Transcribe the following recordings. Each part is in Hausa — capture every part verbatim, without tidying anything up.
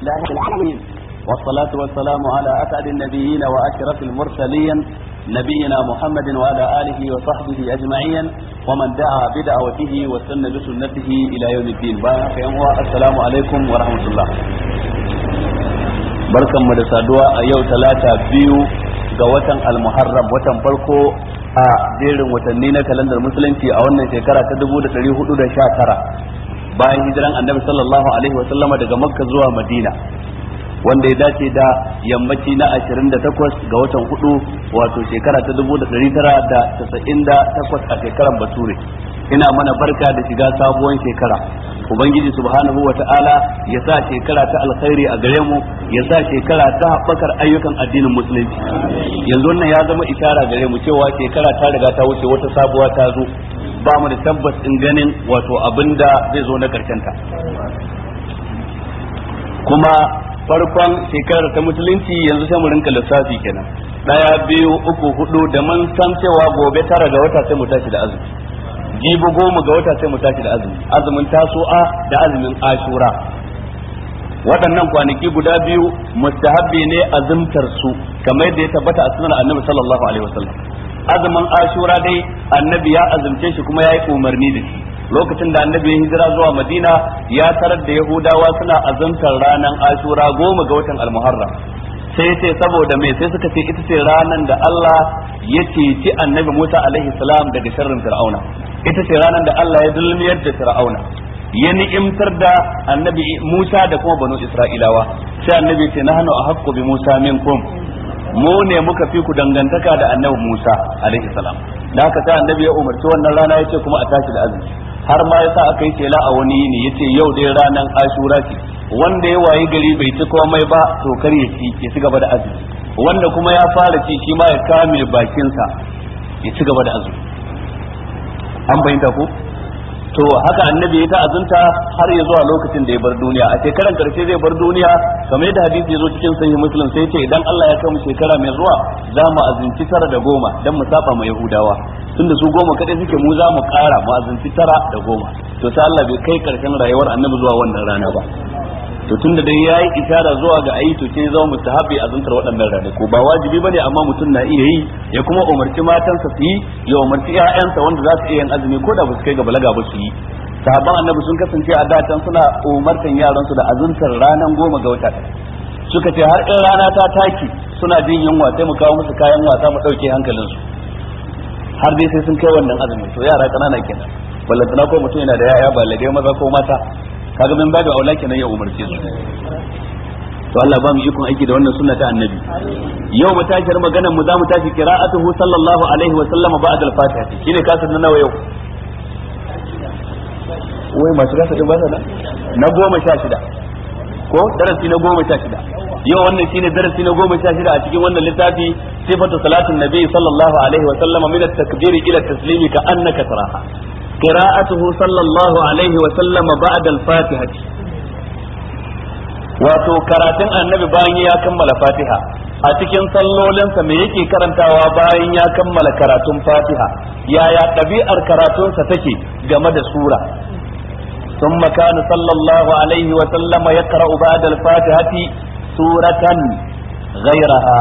لله رب العالمين والصلاة والسلام على أسعد النبيين وأشرف المرسلين نبينا محمد وعلى آله وصحبه أجمعين ومن دعا بدعوته واستنى بسنته إلى يوم الدين. السلام عليكم ورحمة الله. barkan mu da saduwa a yau talata biyu ga watan al-muharram, watan farko a jerin watanni na kalandar musulunci a wannan shekara ta dubu da ɗari hudu da sha tara bayan hijiran annabi sallallahu alaihi wa sallama daga makka zuwa madina, wanda ya dace da yammaci na ashirin da takwas ga watan hudu wato shekara ta dubu da ɗari tara da casa'in da takwas a shekaran bature. Ina mana barka da shiga sabuwar shekara. Ubangiji subhanahu wa ta'ala ya sa shekara ta alkhairi a gare mu, ya sa shekara ta haɓakar ayyukan addinin musulunci. Yanzu wannan ya zama ishara gare mu cewa shekara ta riga ta wuce, wata sabuwa ta zo, ba mu da tabbas in ganin wato abinda zai zo na karshen ta. Kuma farkon shekarar ta musulunci yanzu sai mu rinka lissafi kenan, daya biyu uku hudu, da mun san cewa gobe tara ga wata sai mu tashi da azumi, jibi goma ga wata sai mu tashi da azumi, azumin tasu'a da azumin ashura. Waɗannan kwanaki guda biyu mustahabbi ne azumtar su kamar yadda ya tabbata a sunan annabi sallallahu alaihi wasallam. Azumin ashura dai annabi ya azumce shi kuma ya yi umarni da shi lokacin da annabi ya hijira zuwa madina, ya tarar da yahudawa suna azumtar ranar ashura goma ga watan almuharram. sai ce saboda me, sai suka ce ita ce ranar da Allah ya ceci annabi Musa alaihi salam daga sharrin fir'auna, ita ce ranar da Allah ya dulmiyar da fir'auna, ya ni'imtar da annabi Musa da kuma banu Isra'ilawa. Sai annabi ce nahnu ahaqqu bi Musa minkum, mu ne muka fi ku dangantaka da annabi Musa alaihi salam. Da haka sai annabi ya umarci wannan rana, yace kuma a tashi da azumi, har ma yasa aka yi shela a wani yini, yace yau dai ranar Ashura ce, wanda ya wayi gari bai ci komai ba to kar ya ci, ya ci gaba da azumi, wanda kuma ya fara ci shi ma ya kame bakinsa ya ci gaba da azumi. An bayyana ku? To haka annabi ya ta azunta har ya zuwa lokacin da ya bar duniya. A shekaran karshe zai bar duniya, kamar yadda hadisi ya zo cikin sahih muslim, sai ce idan Allah ya kai mu shekara mai zuwa za mu azunci tara da goma dan mu saba ma yahudawa, tunda su goma kadai suke, mu za mu kara mu azunci tara da goma. To sai Allah bai kai karshen rayuwar annabi zuwa wannan rana ba. To tunda dai yayi isara zuwa ga ayi, to sai zama mustahabi azuntar waɗannan ranaku, ba wajibi bane amma mutum na iya yi, ya kuma umarci matansa su yi, ya umarci ƴaƴansa wanda za su iya yin azumi ko da ba su kai ga balaga ba su yi. Sahabban annabi sun kasance a datan suna umartan yaran su da azuntar ranan goma ga wata. Suka ce har in rana ta taki suna jin yunwa sai mu kawo musu kayan wasa mu dauke hankalin su, har dai sai sun kai wannan azumi. To yara kanana kenan, ballantana ko mutum yana da yaya balagai maza ko mata, kaga min babu aula kenan ya umarce su. To Allah ba mu ikon aiki da wannan sunna ta annabi. Yau mu tashi maganar mu za mu tashi qira'atuhu sallallahu alaihi wa sallam ba'da al-fatiha. Shine kasar na nawa yau? Wai masu gasa din ba sa na goma sha shida ko darasi na goma sha shida. Yau wannan shine darasi na goma sha shida a cikin wannan littafi, sifatu salatin nabi sallallahu alaihi wa sallam min at-takbir ila at-taslimi ka annaka taraha. qira'atuhu sallallahu alaihi wa sallam ba'da al-fatiha, wato karatun annabi bayan ya kammala fatiha. A cikin sallolinsa me yake karantawa bayan ya kammala karatun fatiha, yaya ɗabi'ar karatunsa take game da sura. ثم كان صلى الله عليه وسلم يقرأ بعد الفاتحة سورة غيرها.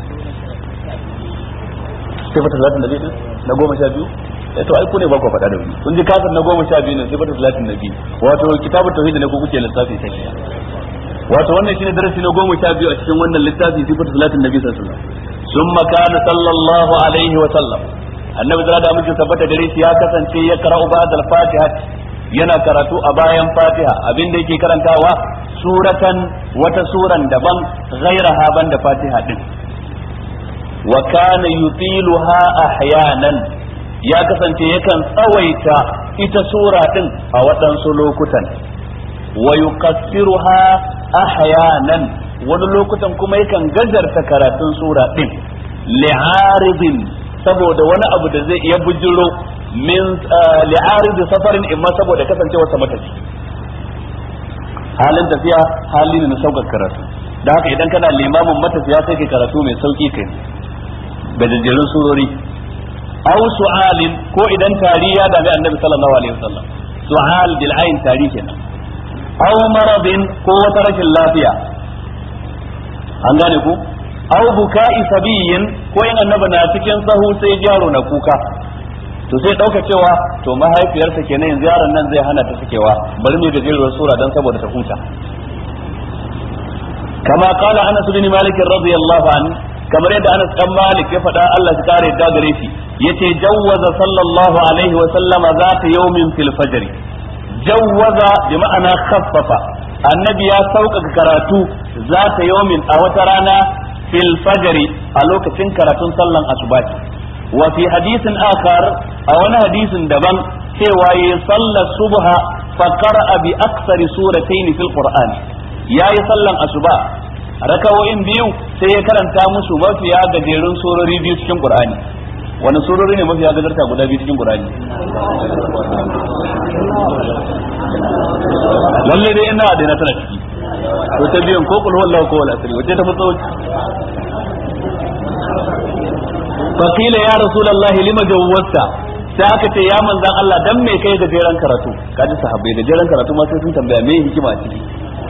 صفة صلاة النبي نقوم شابيو to ai ku ne ba ku faɗa da wuri, kun ji kasar na goma sha biyu ne sifatu salatin nabi, wato kitabut tauhid ne ku kuke lissafi sai. Wato wannan shine darasi na goma sha biyu a cikin wannan littafi sifatu salatin nabi sallallahu alaihi wasallam. Summa kana sallallahu alaihi wa sallam, annabi da mutum tabbata gare shi ya kasance ya qara'u ba'da al-fatiha, yana karatu a bayan fatiha, abinda yake karantawa suratan, wata suran daban, ghairaha banda fatiha din. Wa kana yutiluha ahyanan, ya kasance yakan tsawaita ita sura din a waɗansu lokutan. Wa yuqassiruha ahyanan, wani lokutan kuma yakan gajarta karatun sura din, li'aridin, saboda wani abu da zai iya bujiro min li'arid safarin, imma saboda kasancewar sa matafi, halin tafiya hali ne na saukar karatu. Da haka idan kana limamin matafiya sai kai karatu mai sauki kai da jajjerun surori. Aw su'alin, ko idan tari ya dami annabi sallallahu alaihi wasallam, su'al bil ayn tari kenan. Aw maradin, ko wata rashin lafiya, an gane ku aw buka'i sabiyin ko in annabi na cikin sahu sai yaro na kuka to sai dauka cewa to mahaifiyarsa kenan yanzu yaron nan zai hana ta sakewa bari mu gajeruwar sura dan saboda ta huta kama qala Anas bin Malik radiyallahu anhu kamar yadda Anas dan Malik ya faɗa Allah ya kare da gare shi yace jawwaza sallallahu alaihi wa sallama zata yawmin fil fajr jawwaza bi ma'ana khaffafa annabi ya sauƙaƙa karatu zata yawmin a wata rana fil fajr a lokacin karatun sallan asuba wa fi hadisin akhar a wani hadisin daban cewa ya sallar subha fa qara'a bi aksari suratayn fil qur'an yayi sallan asuba rakawoyin biyu sai ya karanta musu mafiya gajerun surori biyu cikin qur'ani wani surori ne mafiya gajarta guda biyu cikin qur'ani lalle dai ina da na tana ciki to ta biyan ko kul huwallahu ko wal asri wace ta fi tsawo fakila ya rasulullahi lima jawwata sai aka ce ya manzan Allah dan me kai gajeren karatu kaji sahabbai gajeren karatu ma sai sun tambaya me hikima a ciki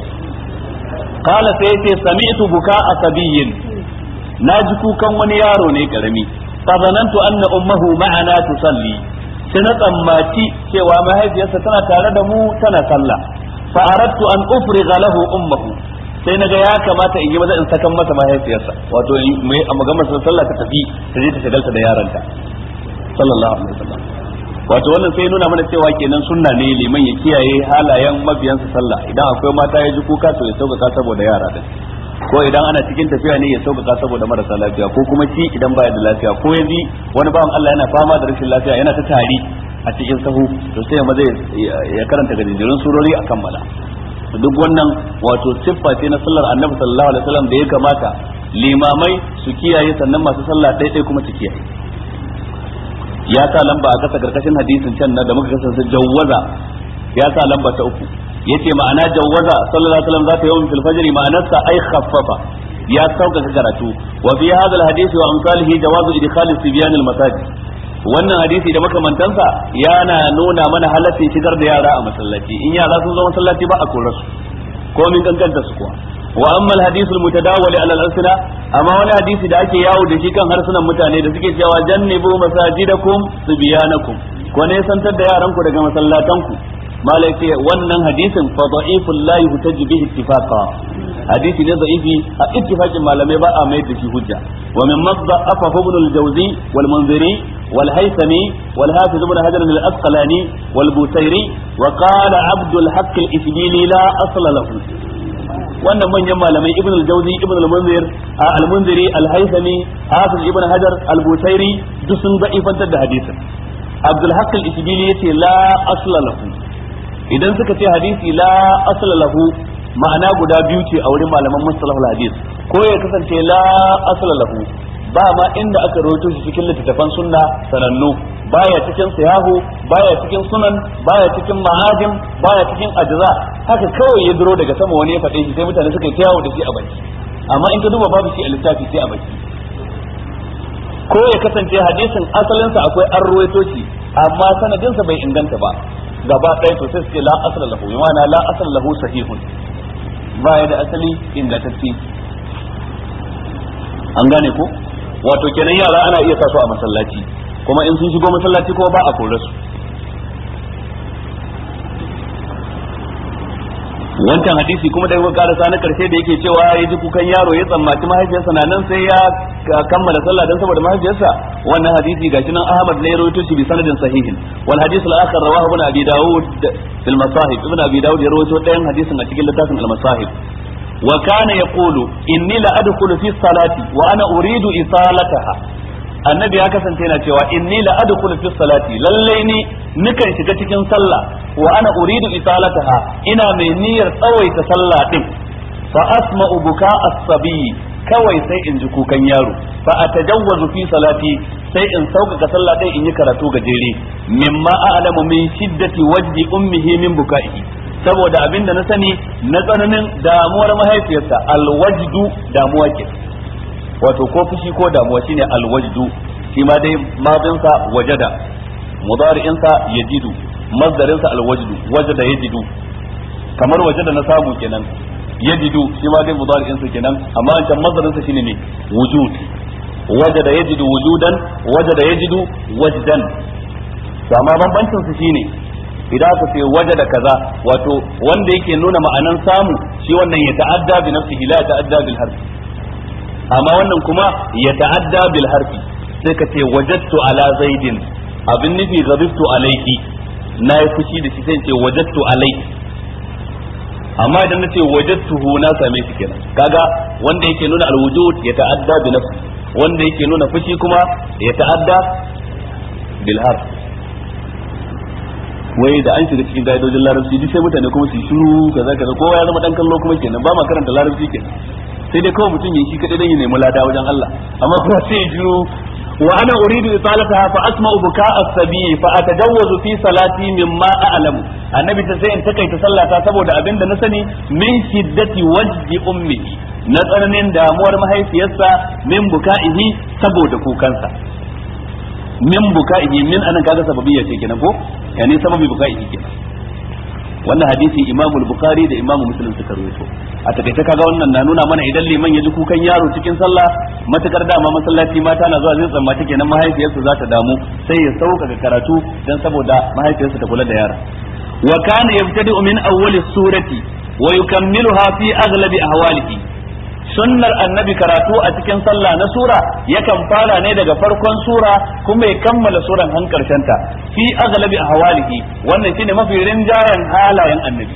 qala sai yace sami'tu buka asabiyin naji kukan wani yaro ne karami fa zanantu anna ummuhu ma'ana tusalli sai na tsammaci cewa mahaifiyarsa tana tare da mu tana sallah fa aradtu an ufriga lahu ummuhu sai naga ya kamata in yi maza in sakan masa mahaifiyarsa wato mai a magamar sallah ta tafi ta je ta shagalta da yaranta sallallahu alaihi wasallam wato wannan sai nuna mana cewa kenan sunna ne liman ya kiyaye halayen mabiyansa sallah idan akwai mata ya ji kuka to ya sauƙaƙa saboda yara din ko idan ana cikin tafiya ne ya sauƙaƙa saboda marasa lafiya ko kuma shi idan baya da lafiya ko yanzu wani bawan Allah yana fama da rashin lafiya yana ta tari a cikin sahu to sai ya maza ya karanta gajejjerun surori a kammala duk wannan wato siffa ce na sallar annabi sallallahu alaihi wasallam da ya kamata limamai su kiyaye sannan masu sallah ɗaiɗai kuma su kiyaye ya sa lamba a kasa karkashin hadisin can na da muka kasance jawwaza ya sa lamba ta uku yace ma'ana jawwaza sallallahu alaihi wasallam zata yawmin fil fajr ma'anarsa ay khaffafa ya sauka karatu wa fi hadha al hadisi wa amsalihi jawazu idkhal sibyan al masajid wannan hadisi da makamantansa yana nuna mana halaccin shigar da yara a masallaci in yara sun zo masallaci ba a kore su ko min kankanta su kuwa wa amma al-hadith al-mutadawwal ala al-alsina amma wani hadisi da ake yawo da shi kan harsunan mutane da suke cewa jannibu masajidakum subyanakum ko ne santar da yaran ku daga masallatan ku malai ce wannan hadisin fa da'iful la yuhtaj bihi ittifaqa hadisi ne da'ifi a ittifaqin malamai ba a mai da shi hujja wa min madda afa ibn al-jawzi wal munziri wal haythami wal hafiz ibn hajar al-asqalani wal busairi wa qala abd al-haqq al-isbili la asla lahu wannan manyan malamai ibn al-jawzi ibn al-munzir al-munziri al-haythami hafiz ibn hajar al-busairi duk sun da'ifantar da hadisin abd al-haqq al-isbili yace la asla lahu idan suka ce hadisi la asla lahu ma'ana guda biyu ce a wurin malaman mustalahul hadis ko ya kasance la asla lahu ba ma inda aka rawaito shi cikin littattafan sunna sanannu baya cikin sihahu baya cikin sunan baya cikin ma'ajim baya cikin ajza haka kawai ya duro daga sama wani ya faɗe shi sai mutane suka yi yawo da shi a baki amma in ka duba babu shi a littafi sai a baki ko ya kasance hadisin asalinsa akwai an rawaito shi amma sanadinsa bai inganta ba gaba ɗaya to sai suke la asala lahu yana la asala lahu sahihun baya da asali ingantacce an gane ko wato kenan yara ana iya sa su a masallaci kuma in sun shigo masallaci ko ba a kore su wancan hadisi kuma da kuka karasa na karshe da yake cewa ya ji kukan yaro ya tsammaci mahaifiyarsa na nan sai ya kammala sallah dan saboda mahaifiyarsa wannan hadisi gashi nan Ahmad ne ya rawaito shi bi sanadin sahihin wal hadith al akhar rawahu ibn Abi Dawud fil masahib ibn Abi Dawud ya rawaito dayan hadisin a cikin littafin al masahib wa kana yaqulu inni la adkhulu fi salati wa ana uridu isalataha annabi ya kasance yana cewa inni la adkhulu fi salati lalle ni nikan shiga cikin sallah wa ana uridu isalataha ina mai niyyar tsawaita sallah din fa asma'u buka as-sabi kawai sai in ji kukan yaro fa atajawwazu fi salati sai in sauƙaƙa sallah din in yi karatu gajere mimma a'lamu min shiddati wajdi ummihi min buka'ihi saboda abinda na sani na tsananin damuwar mahaifiyarsa alwajdu damuwa ke wato ko fushi ko damuwa shine alwajdu shi ma dai madinsa wajada mudari'insa yajidu mazdarinsa alwajdu wajada yajidu kamar wajada na samu kenan yajidu shi ma dai mudari'in sa kenan amma an can mazarin sa shine ne wujud wajada yajidu wujudan wajada yajidu wajdan to amma bambancin su shine idan aka ce wajada kaza wato wanda yake nuna ma'anan samu shi wannan ya ta'adda bi nafsihi la ta'adda bil harfi amma wannan kuma ya ta'adda bil harfi sai ka ce wajadtu ala zaidin abin nufi ghadibtu alayki na yi fushi da shi sai ce wajadtu alayki amma idan na ce wajadtuhu na same shi kenan kaga wanda yake nuna alwujud ya ta'adda bi nafsi wanda yake nuna fushi kuma ya ta'adda bil harf wai da an shiga cikin gaidojin larabci duk sai mutane kuma su yi shiru kaza kaza kowa ya zama dan kallo kuma kenan ba ma karanta larabci kenan sai dai kawai mutum ya shi kadai dan ya nemi lada wajen Allah amma kuma sai ya shiru wa ana uridu italataha fa asma'u buka'a as-sabi fa atajawwazu fi salati mimma a'lamu annabi ta sai in takaita sallata saboda abinda na sani min shiddati wajdi ummihi na tsananin damuwar mahaifiyarsa min buka'ihi saboda kukansa min buka'ihi min anan kaga sababiyya ce kenan ko yani sababi buka'ihi kenan wannan hadisi imamu al-bukhari da imamu muslim suka rawaito a takaice kaga wannan na nuna mana idan liman ya ji kukan yaro cikin sallah matukar dama masallaci mata na zuwa zai tsammata kenan mahaifiyarsa za ta damu sai ya sauka ga karatu dan saboda mahaifiyarsa ta kula da yara wa kana yabtadi'u min awwali surati wa yukammiluha fi aghlabi ahwalihi sunnar annabi karatu a cikin sallah na sura yakan fara ne daga farkon sura kuma ya kammala suran han karshen ta fi aghlabi ahwalihi wannan shine mafi rinjayen halayen annabi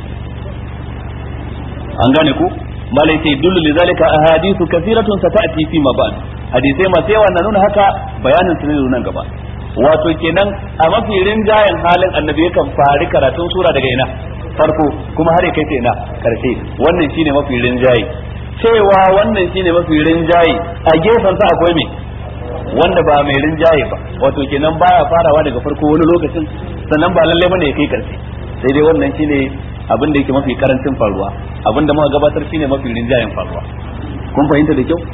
an gane ku malai sai dullu lidhalika ahadithu kathiratun sata'ti fi ma ba'd hadisai masu yawa na nuna haka bayanin su ne nan gaba wato kenan a mafi rinjayen halin annabi yakan fari karatun sura daga ina farko kuma har ya kai ta ina karshe wannan shine mafi rinjaye cewa wannan shine mafi rinjaye a gefen sa akwai me wanda ba mai rinjaye ba wato kenan baya farawa daga farko wani lokacin sannan ba lalle bane ya kai karshe sai dai wannan shine abin da yake mafi karancin faruwa abin da muka gabatar shine mafi rinjayen faruwa kun fahimta da kyau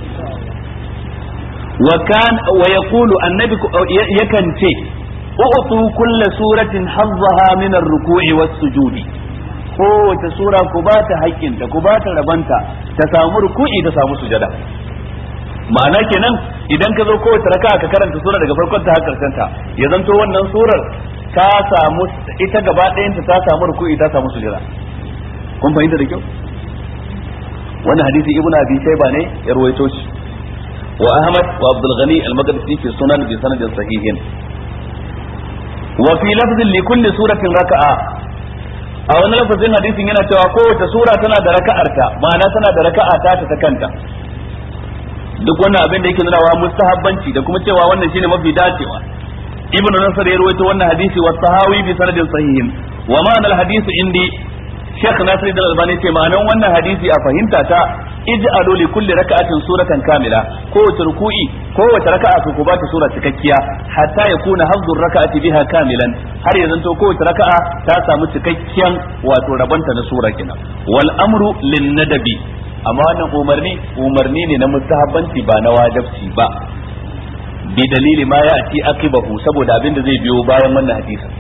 wa kan wa yaqulu annabi yakan ce u'tu kullu suratin hazzaha min ar-ruku'i was-sujudi kowace sura ku ba ta haƙƙinta ku ba ta rabanta ta samu ruku'i ta samu sujada ma'ana kenan idan ka zo kowace raka'a ka karanta sura daga farkon ta har karshen ta ya zanto wannan surar ta samu ita gaba ɗayanta ta samu ruku'i ta samu sujada kun fahimta da kyau wannan hadisi ibnu abi shayba ne ya rawaito shi wa ahmad wa abdul ghani al-maqdisi fi sunan bi sanadin sahihin wa fi lafzin li kulli suratin raka'a a wani lafazin hadisin yana cewa kowace sura tana da raka'arta ma'ana tana da raka'a ta ta kanta duk wannan abin da yake nuna wa mustahabbanci da kuma cewa wannan shine mafi dacewa ibnu nasr ya rawaito wannan hadisi wa sahawi bi sanadin sahihin wa ma'ana al-hadisi indi Sheikh Nasiruddin Albani ce ma'anan wannan hadisi a fahimta ta ij'alu li kulli raka'atin suratan kamila kowace ruku'i kowace raka'a ku ba ta sura cikakkiya hatta yakuna hafdhur raka'ati biha kamilan har ya zanto kowace raka'a ta samu cikakkiyan wato rabanta na sura kenan wal amru lin nadabi amma wannan umarni umarni ne na mustahabbanci ba na wajibi ba bi dalili ma ya'ti aqibahu saboda abin da zai biyo bayan wannan hadisi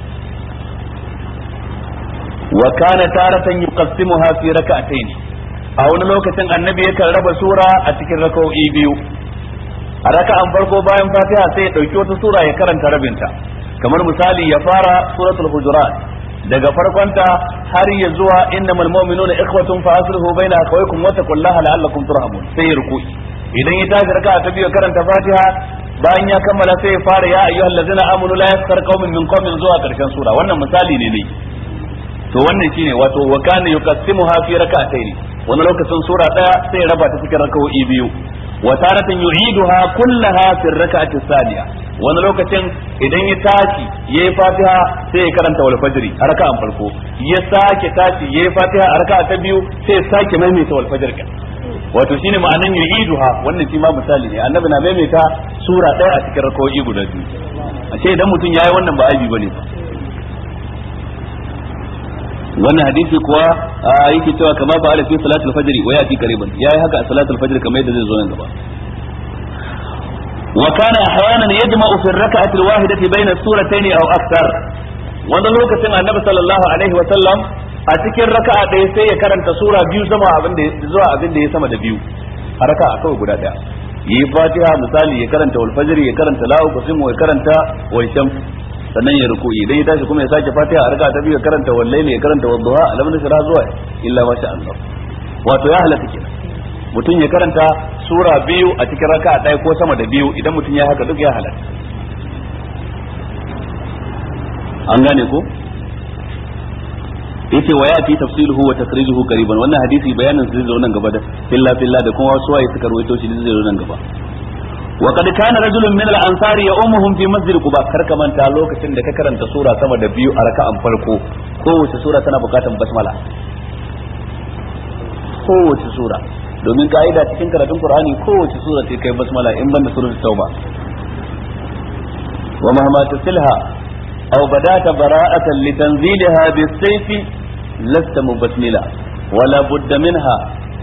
wa kana taratan yuqassimuha fi rak'atayn a wani lokacin annabi yakan raba sura a cikin rak'o'i biyu a raka'an farko bayan fatiha sai ya dauki wata sura ya karanta rabinta kamar misali ya fara suratul hujurat daga farkonta har ya zuwa innamal mu'minuna ikhwatun fa aslihu baina akhawaykum wa taqullaha la'allakum turhamun sai ya ruku idan ya tashi raka'a ta biyu karanta fatiha bayan ya kammala sai ya fara ya ayyuhallazina amanu la yaskhar qaumin min qaumin zuwa karshen sura wannan misali ne ne to wannan shine wato wa kana yuqassimuha fi rak'atayn wannan lokacin sura daya sai raba ta cikin rak'o'i biyu wa taratan yu'iduha kullaha fi rak'ati thaniya wannan lokacin idan ya tashi yayi fatiha sai ya karanta wal fajri a rak'an farko ya sake tashi yayi fatiha a rak'a ta biyu sai ya sake maimaita wal fajr ka wato shine ma'anan yu'iduha wannan shi ma misali ne annabi na maimaita sura daya a cikin rak'o'i guda biyu ashe idan mutum yayi wannan ba aibi bane ba wannan hadisi kuwa yake cewa kama ba ala fi salatul fajr wa yati qariban yayi haka a salatul fajr kamar yadda zai zo nan gaba wa kana ahyanan yajma'u fi ar-rak'ati al-wahidati bayna as-suratayn aw akthar wannan lokacin annabi sallallahu alaihi wa sallam a cikin raka'a ɗaya sai ya karanta sura biyu sama abin da zuwa abin da ya sama da biyu a raka'a kawai guda ɗaya yi fatiha misali ya karanta wal fajr ya karanta la uqsimu ya karanta wal shams sannan ya ruku'i idan ya tashi kuma ya sake fatiha a raka'a ta biyu ya karanta wal layli ya karanta wad duha alam nasra zuwa illa ma sha Allah wato ya halatta kenan mutum ya karanta sura biyu a cikin raka'a ɗaya ko sama da biyu idan mutum ya haka duk ya halatta an gane ko yace wa yati tafsiluhu wa takrijuhu qariban wannan hadisi bayanin zai zo nan gaba da filla filla da kuma wasu waye suka rawaito shi zai zo nan gaba wa qad kana rajulun min al-ansari ya'umuhum fi masjid quba kar ka manta lokacin da ka karanta sura sama da biyu a raka'an farko kowace sura tana bukatan basmala kowace sura domin ka'ida cikin karatun qur'ani kowace sura sai kai basmala in banda suratul tauba wa mahma tasilha aw badata bara'atan litanzilha bis-sayfi lasta mubasmila wala budda minha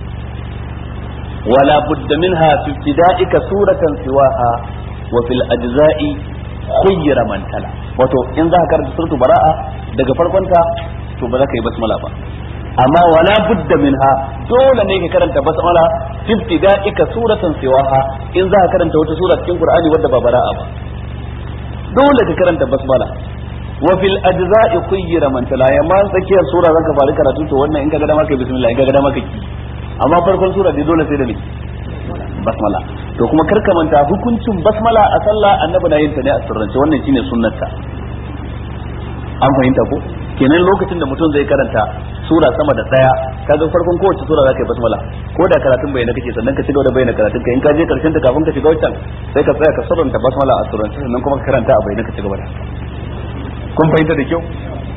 wala budda minha fi ibtida'ika suratan siwaha wa fil ajza'i khayyara man tala wato in za ka karanta suratul bara'a daga farkon ta to ba za ka yi basmala ba amma wala budda minha dole ne ka karanta basmala fi ibtida'ika suratan siwaha in za ka karanta wata sura cikin qur'ani wadda ba bara'a ba dole ka karanta basmala wa fil ajza'i khayyara man tala ya man tsakiyar sura zaka fara karatu to wannan in ka ga dama kai bismillah in ka ga dama kai amma farkon sura dai dole sai da me basmala to kuma karka manta hukuncin basmala a sallah annabi na yin ta ne a sirrance wannan shine sunnarta an fahimta ko kenan lokacin da mutum zai karanta sura sama da daya kaga farkon kowace sura zaka yi basmala ko da karatun bayyana kake sannan ka cigaba da bayyana karatun ka in ka je karshen ta kafin ka shiga wancan sai ka tsaya ka sirranta basmala a sirrance sannan kuma ka karanta a bayyana ka cigaba da kun fahimta da kyau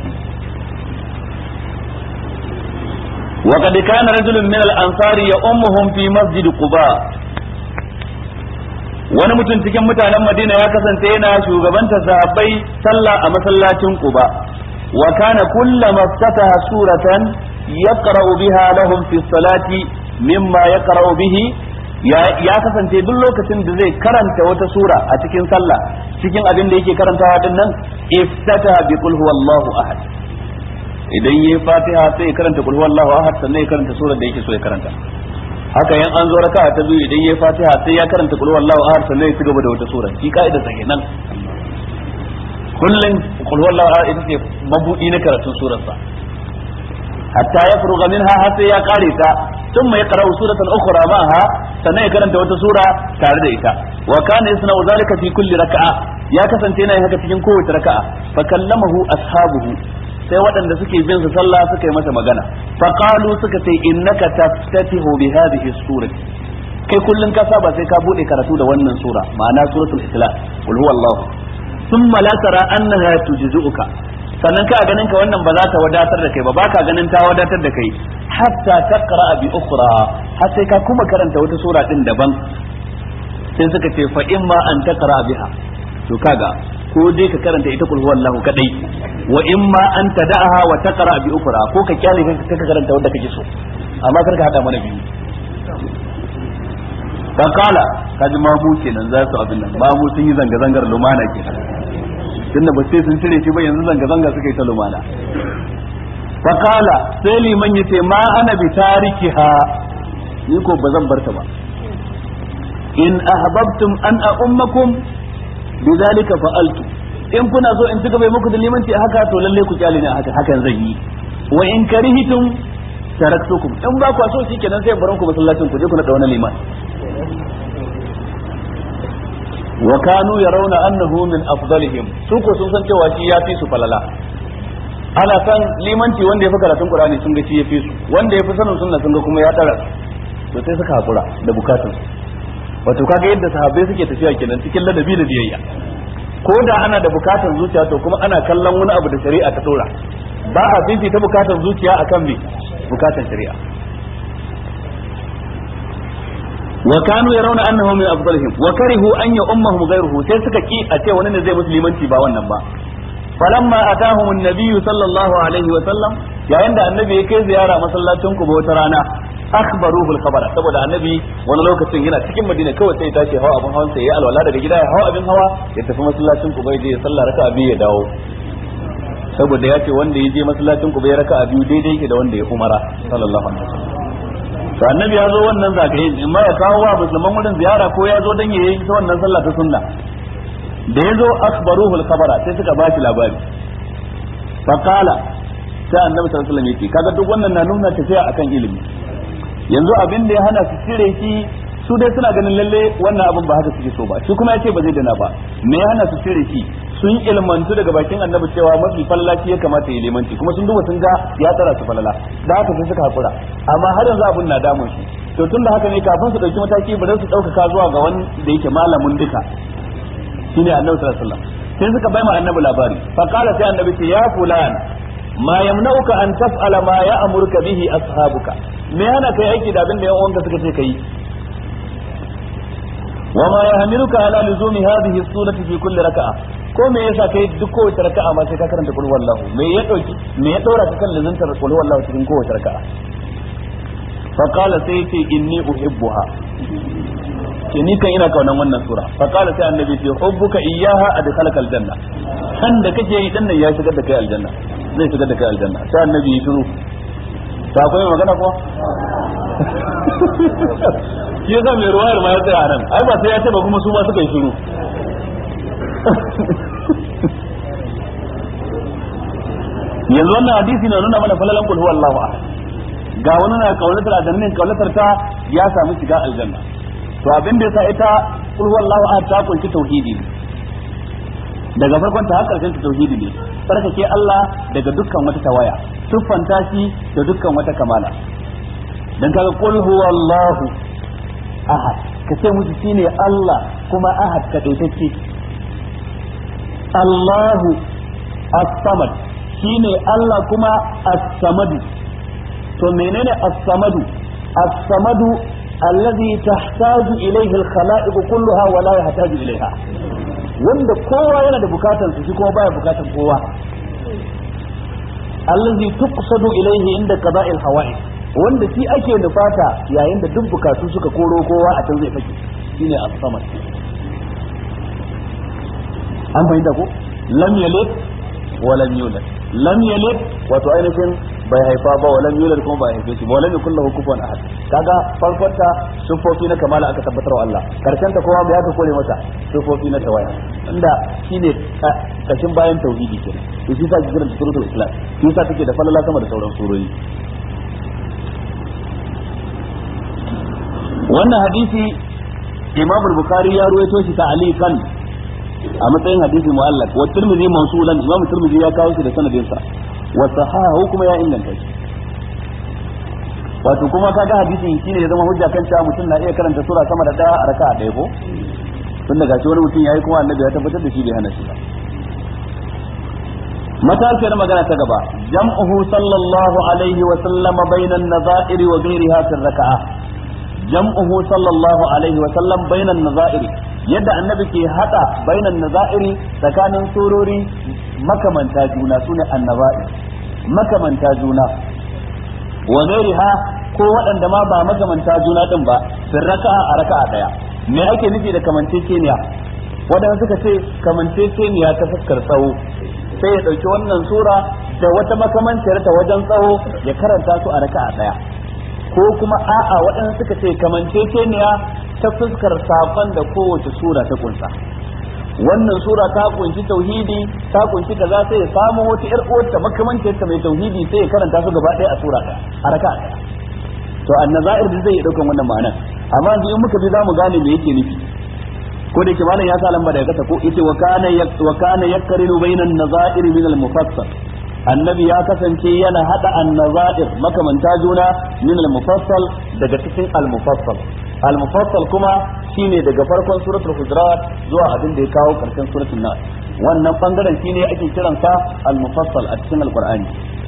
وقد كان رجل من الأنصار يؤمهم في مسجد قباء wani mutum cikin mutanen Madina ya kasance yana shugabanta sahabbai sallah a masallacin Quba wa kana kullama fataha suratan yaqra'u biha lahum fi salati mimma yaqra'u bihi ya kasance duk lokacin da zai karanta wata sura a cikin sallah cikin abin da yake karantawa din nan iftata bi qul huwallahu ahad idan yayi fatiha sai ya karanta qul huwallahu ahad sannan ya karanta surar da yake so ya karanta haka yan an zo raka'a ta biyu idan yayi fatiha sai ya karanta qul huwallahu ahad sannan ya cigaba da wata sura shi kaida sa kenan kullun qul huwallahu ahad ita ce mabudi na karatun surar sa hatta ya furuga minha har sai ya kare ta thumma yaqra'u suratan ukhra ma'aha sannan ya karanta wata sura tare da ita wa kana yasna'u zalika fi kulli raka'a ya kasance yana haka cikin kowace raka'a fa kallamahu ashabuhu sai waɗanda suke bin su sallah suka yi masa magana fa qalu suka ce innaka taftatihu bi hadhihi surati kai kullun ka saba sai ka bude karatu da wannan sura ma'ana suratul ikhlas qul huwallahu thumma la tara annaha tujzuka sannan ka ganin ka wannan ba za ta wadatar da kai ba baka ganin ta wadatar da kai hatta taqra bi ukhra har sai ka kuma karanta wata sura din daban sai suka ce fa imma an taqra biha to kaga ko dai ka karanta ita kul huwallahu kadai wa imma an tada'aha wa taqra bi ukhra ko ka kyale ka ka karanta wanda kake so amma kar ka hada mana biyu ka kala kaji mamu kenan za su abin nan mamu sun yi zanga zangar lumana kenan tunda ba sai sun cire shi ba yanzu zanga zanga suka yi ta lumana fa kala sai liman yace ma ana bi tarikiha ni ko bazan barta ba in ahbabtum an a'ummakum bidhalika fa'altu in kuna so in tuka bai muku da limanci haka to lalle ku kyale ne haka hakan zan yi wa in karihitum taraktukum in ba ku so shikenan sai baran ku masallacin ku je ku na da wani liman wa kanu yarawna annahu min afdalihim su ko sun san cewa shi yafi su falala ana san limanci wanda ya fi karatun qur'ani sun ga shi yafi su wanda ya fi sanin sunna sun ga kuma ya dara to sai suka hakura da bukatun wato kaga yadda sahabbai suke tafiya kenan cikin ladabi da biyayya ko da ana da bukatar zuciya to kuma ana kallon wani abu da shari'a ta dora ba a fifi ta bukatar zuciya akan me bukatar shari'a wa kanu yarawna annahu min afdalihim wa karihu an ya'ummahum ghayruhu sai suka ki a ce wani ne zai musulmanci ba wannan ba falamma atahum an-nabiy sallallahu alaihi wa sallam yayin da annabi ya kai ziyara masallacin ku ba wata rana akhbaruhu al-khabara saboda annabi wani lokacin yana cikin madina kawai sai ya tashi hawa abin hawan sai ya alwala daga gida ya hawa abin hawa ya tafi masallacin ku bai je ya sallah raka'a biyu ya dawo saboda ya ce wanda ya je masallacin Quba ya raka'a biyu daidai yake da wanda ya umara sallallahu alaihi wasallam to annabi ya zo wannan zagaye in ma ya kawo wa musulman wurin ziyara ko ya zo dan yayi ta wannan sallah ta sunna da ya zo akhbaruhu al-khabara sai suka ba shi labari fa qala sai annabi sallallahu alaihi wasallam yake kaga duk wannan na nuna tafiya akan ilimi yanzu abin da ya hana su cire shi su dai suna ganin lalle wannan abin ba haka suke so ba shi kuma yace ba zai dana ba me ya hana su cire shi sun ilmantu daga bakin annabi cewa mafi fallaci ya kamata ya limanci kuma sun duba sun ga ya tsara su falala da haka sai suka hakura amma har yanzu abin na damun su to tunda haka ne kafin su dauki mataki ba su dauka zuwa ga wanda yake malamin duka shine annabi sallallahu alaihi wasallam sai suka bai ma annabi labari fa qala sai annabi ce ya fulan ma yamna'uka an taf'ala ma ya'muruka bihi ashabuka me yana kai aiki da abin da yan uwanka suka ce kai wa ma yahmiluka ala luzumi hadhihi as-surati fi kulli raka'a ko me yasa kai duk kowace raka'a ma sai ka karanta qul huwallahu me ya dauki me ya daura ka kan lazantar qul huwallahu cikin kowace raka'a fa qala sai ce inni uhibbuha ni kan ina kaunan wannan sura fa qala sai annabi ce hubbuka iyyaha adkhalaka aljanna kan da kake yi dan nan ya shigar da kai aljanna zai shigar da kai aljanna sai annabi ya shiru ta akwai magana ko shi yasa mai ruwayar ma ya tsaya nan ai ba sai ya ce ba kuma su ma suka yi shiru yanzu wannan hadisi na nuna mana falalan kul huwallahu ahad ga wani na kaunatar aljannin kaunatar ta ya samu shiga aljanna to abin da yasa ita kul huwallahu ahad ta kunshi tauhidi daga farkon ta har karshen tauhidi ne sarkake Allah daga dukkan wata tawaya tuffanta shi da dukkan wata kamala dan kaga kul huwallahu ahad kace musu shine Allah kuma ahad kadaitacce Allahu as-samad shine Allah kuma as-samadu to menene as-samadu as-samadu alladhi tahtaju ilayhi al-khalaiq kulluha wa la yahtaju ilayha wanda kowa yana da bukatar su shi kuma baya bukatar kowa allazi tuqsadu ilayhi inda qada'il hawa'i wanda shi ake nufata yayin da duk bukatu suka koro kowa a can zai fake shine as-samad an fahimta ko lam yalid wa lam yulad lam yalid wato ainihin bai haifa ba wa lam yulad kuma bai haife shi ba wa lam yakul lahu kufuwan ahad kaga farkon ta sufofi na kamala aka tabbatar wa Allah karshen ta kowa bai aka kore masa sufofi na tawaya inda shine kashin bayan tauhidi kenan to shi sa kiran suratul ikhlas shi sa take da falala sama da sauran surori wannan hadisi Imam al-Bukhari ya ruwaito shi ta Ali kan a matsayin hadisi mu'allaq wa Tirmidhi mawsulan Imam Tirmidhi ya kawo shi da sanadin sa wa sahahu kuma ya inganta shi wato kuma kaga hadisin shine ya zama hujja kan cewa mutum na iya karanta sura sama da daya a raka'a daya ko tun daga shi wani mutum yayi kuma annabi ya tabbatar da shi bai hana shi ba mataki na magana ta gaba jam'uhu sallallahu alaihi wa sallam bainan nazairi wa ghairiha fi raka'a jam'uhu sallallahu alaihi wa sallam bainan nazairi yadda annabi ke hada bainan nazairi tsakanin surori makamanta juna sune annaba'i makamanta juna wa ghairiha ko waɗanda ma ba makamanta juna din ba sun raka'a a raka'a daya me ake nufi da kamanceceniya wadanda suka ce kamanceceniya ta fuskar tsawo sai ya dauki wannan sura da wata makamanciyar ta wajen tsawo ya karanta su a raka'a daya ko kuma a'a waɗanda suka ce kamanceceniya ta fuskar sakon da kowace sura ta kunsa wannan sura ta kunshi tauhidi ta kunshi kaza sai ya samu wata yar uwarta makamancin ta mai tauhidi sai ya karanta su gaba ɗaya a sura ɗaya a raka'a ɗaya to annazair da zai daukan wannan ma'anar amma yanzu in muka bi zamu gane me yake nufi ko da yake malam ya sa lamba daga kasa ko yace wa kana wa kana yakrinu bainan nazair min al-mufassal annabi ya kasance yana hada annazair makamanta juna min al-mufassal daga cikin al-mufassal al-mufassal kuma shine daga farkon suratul hujurat zuwa abin da ya kawo karshen suratul nas wannan bangaren shine ake kiran sa al-mufassal a cikin al-qur'ani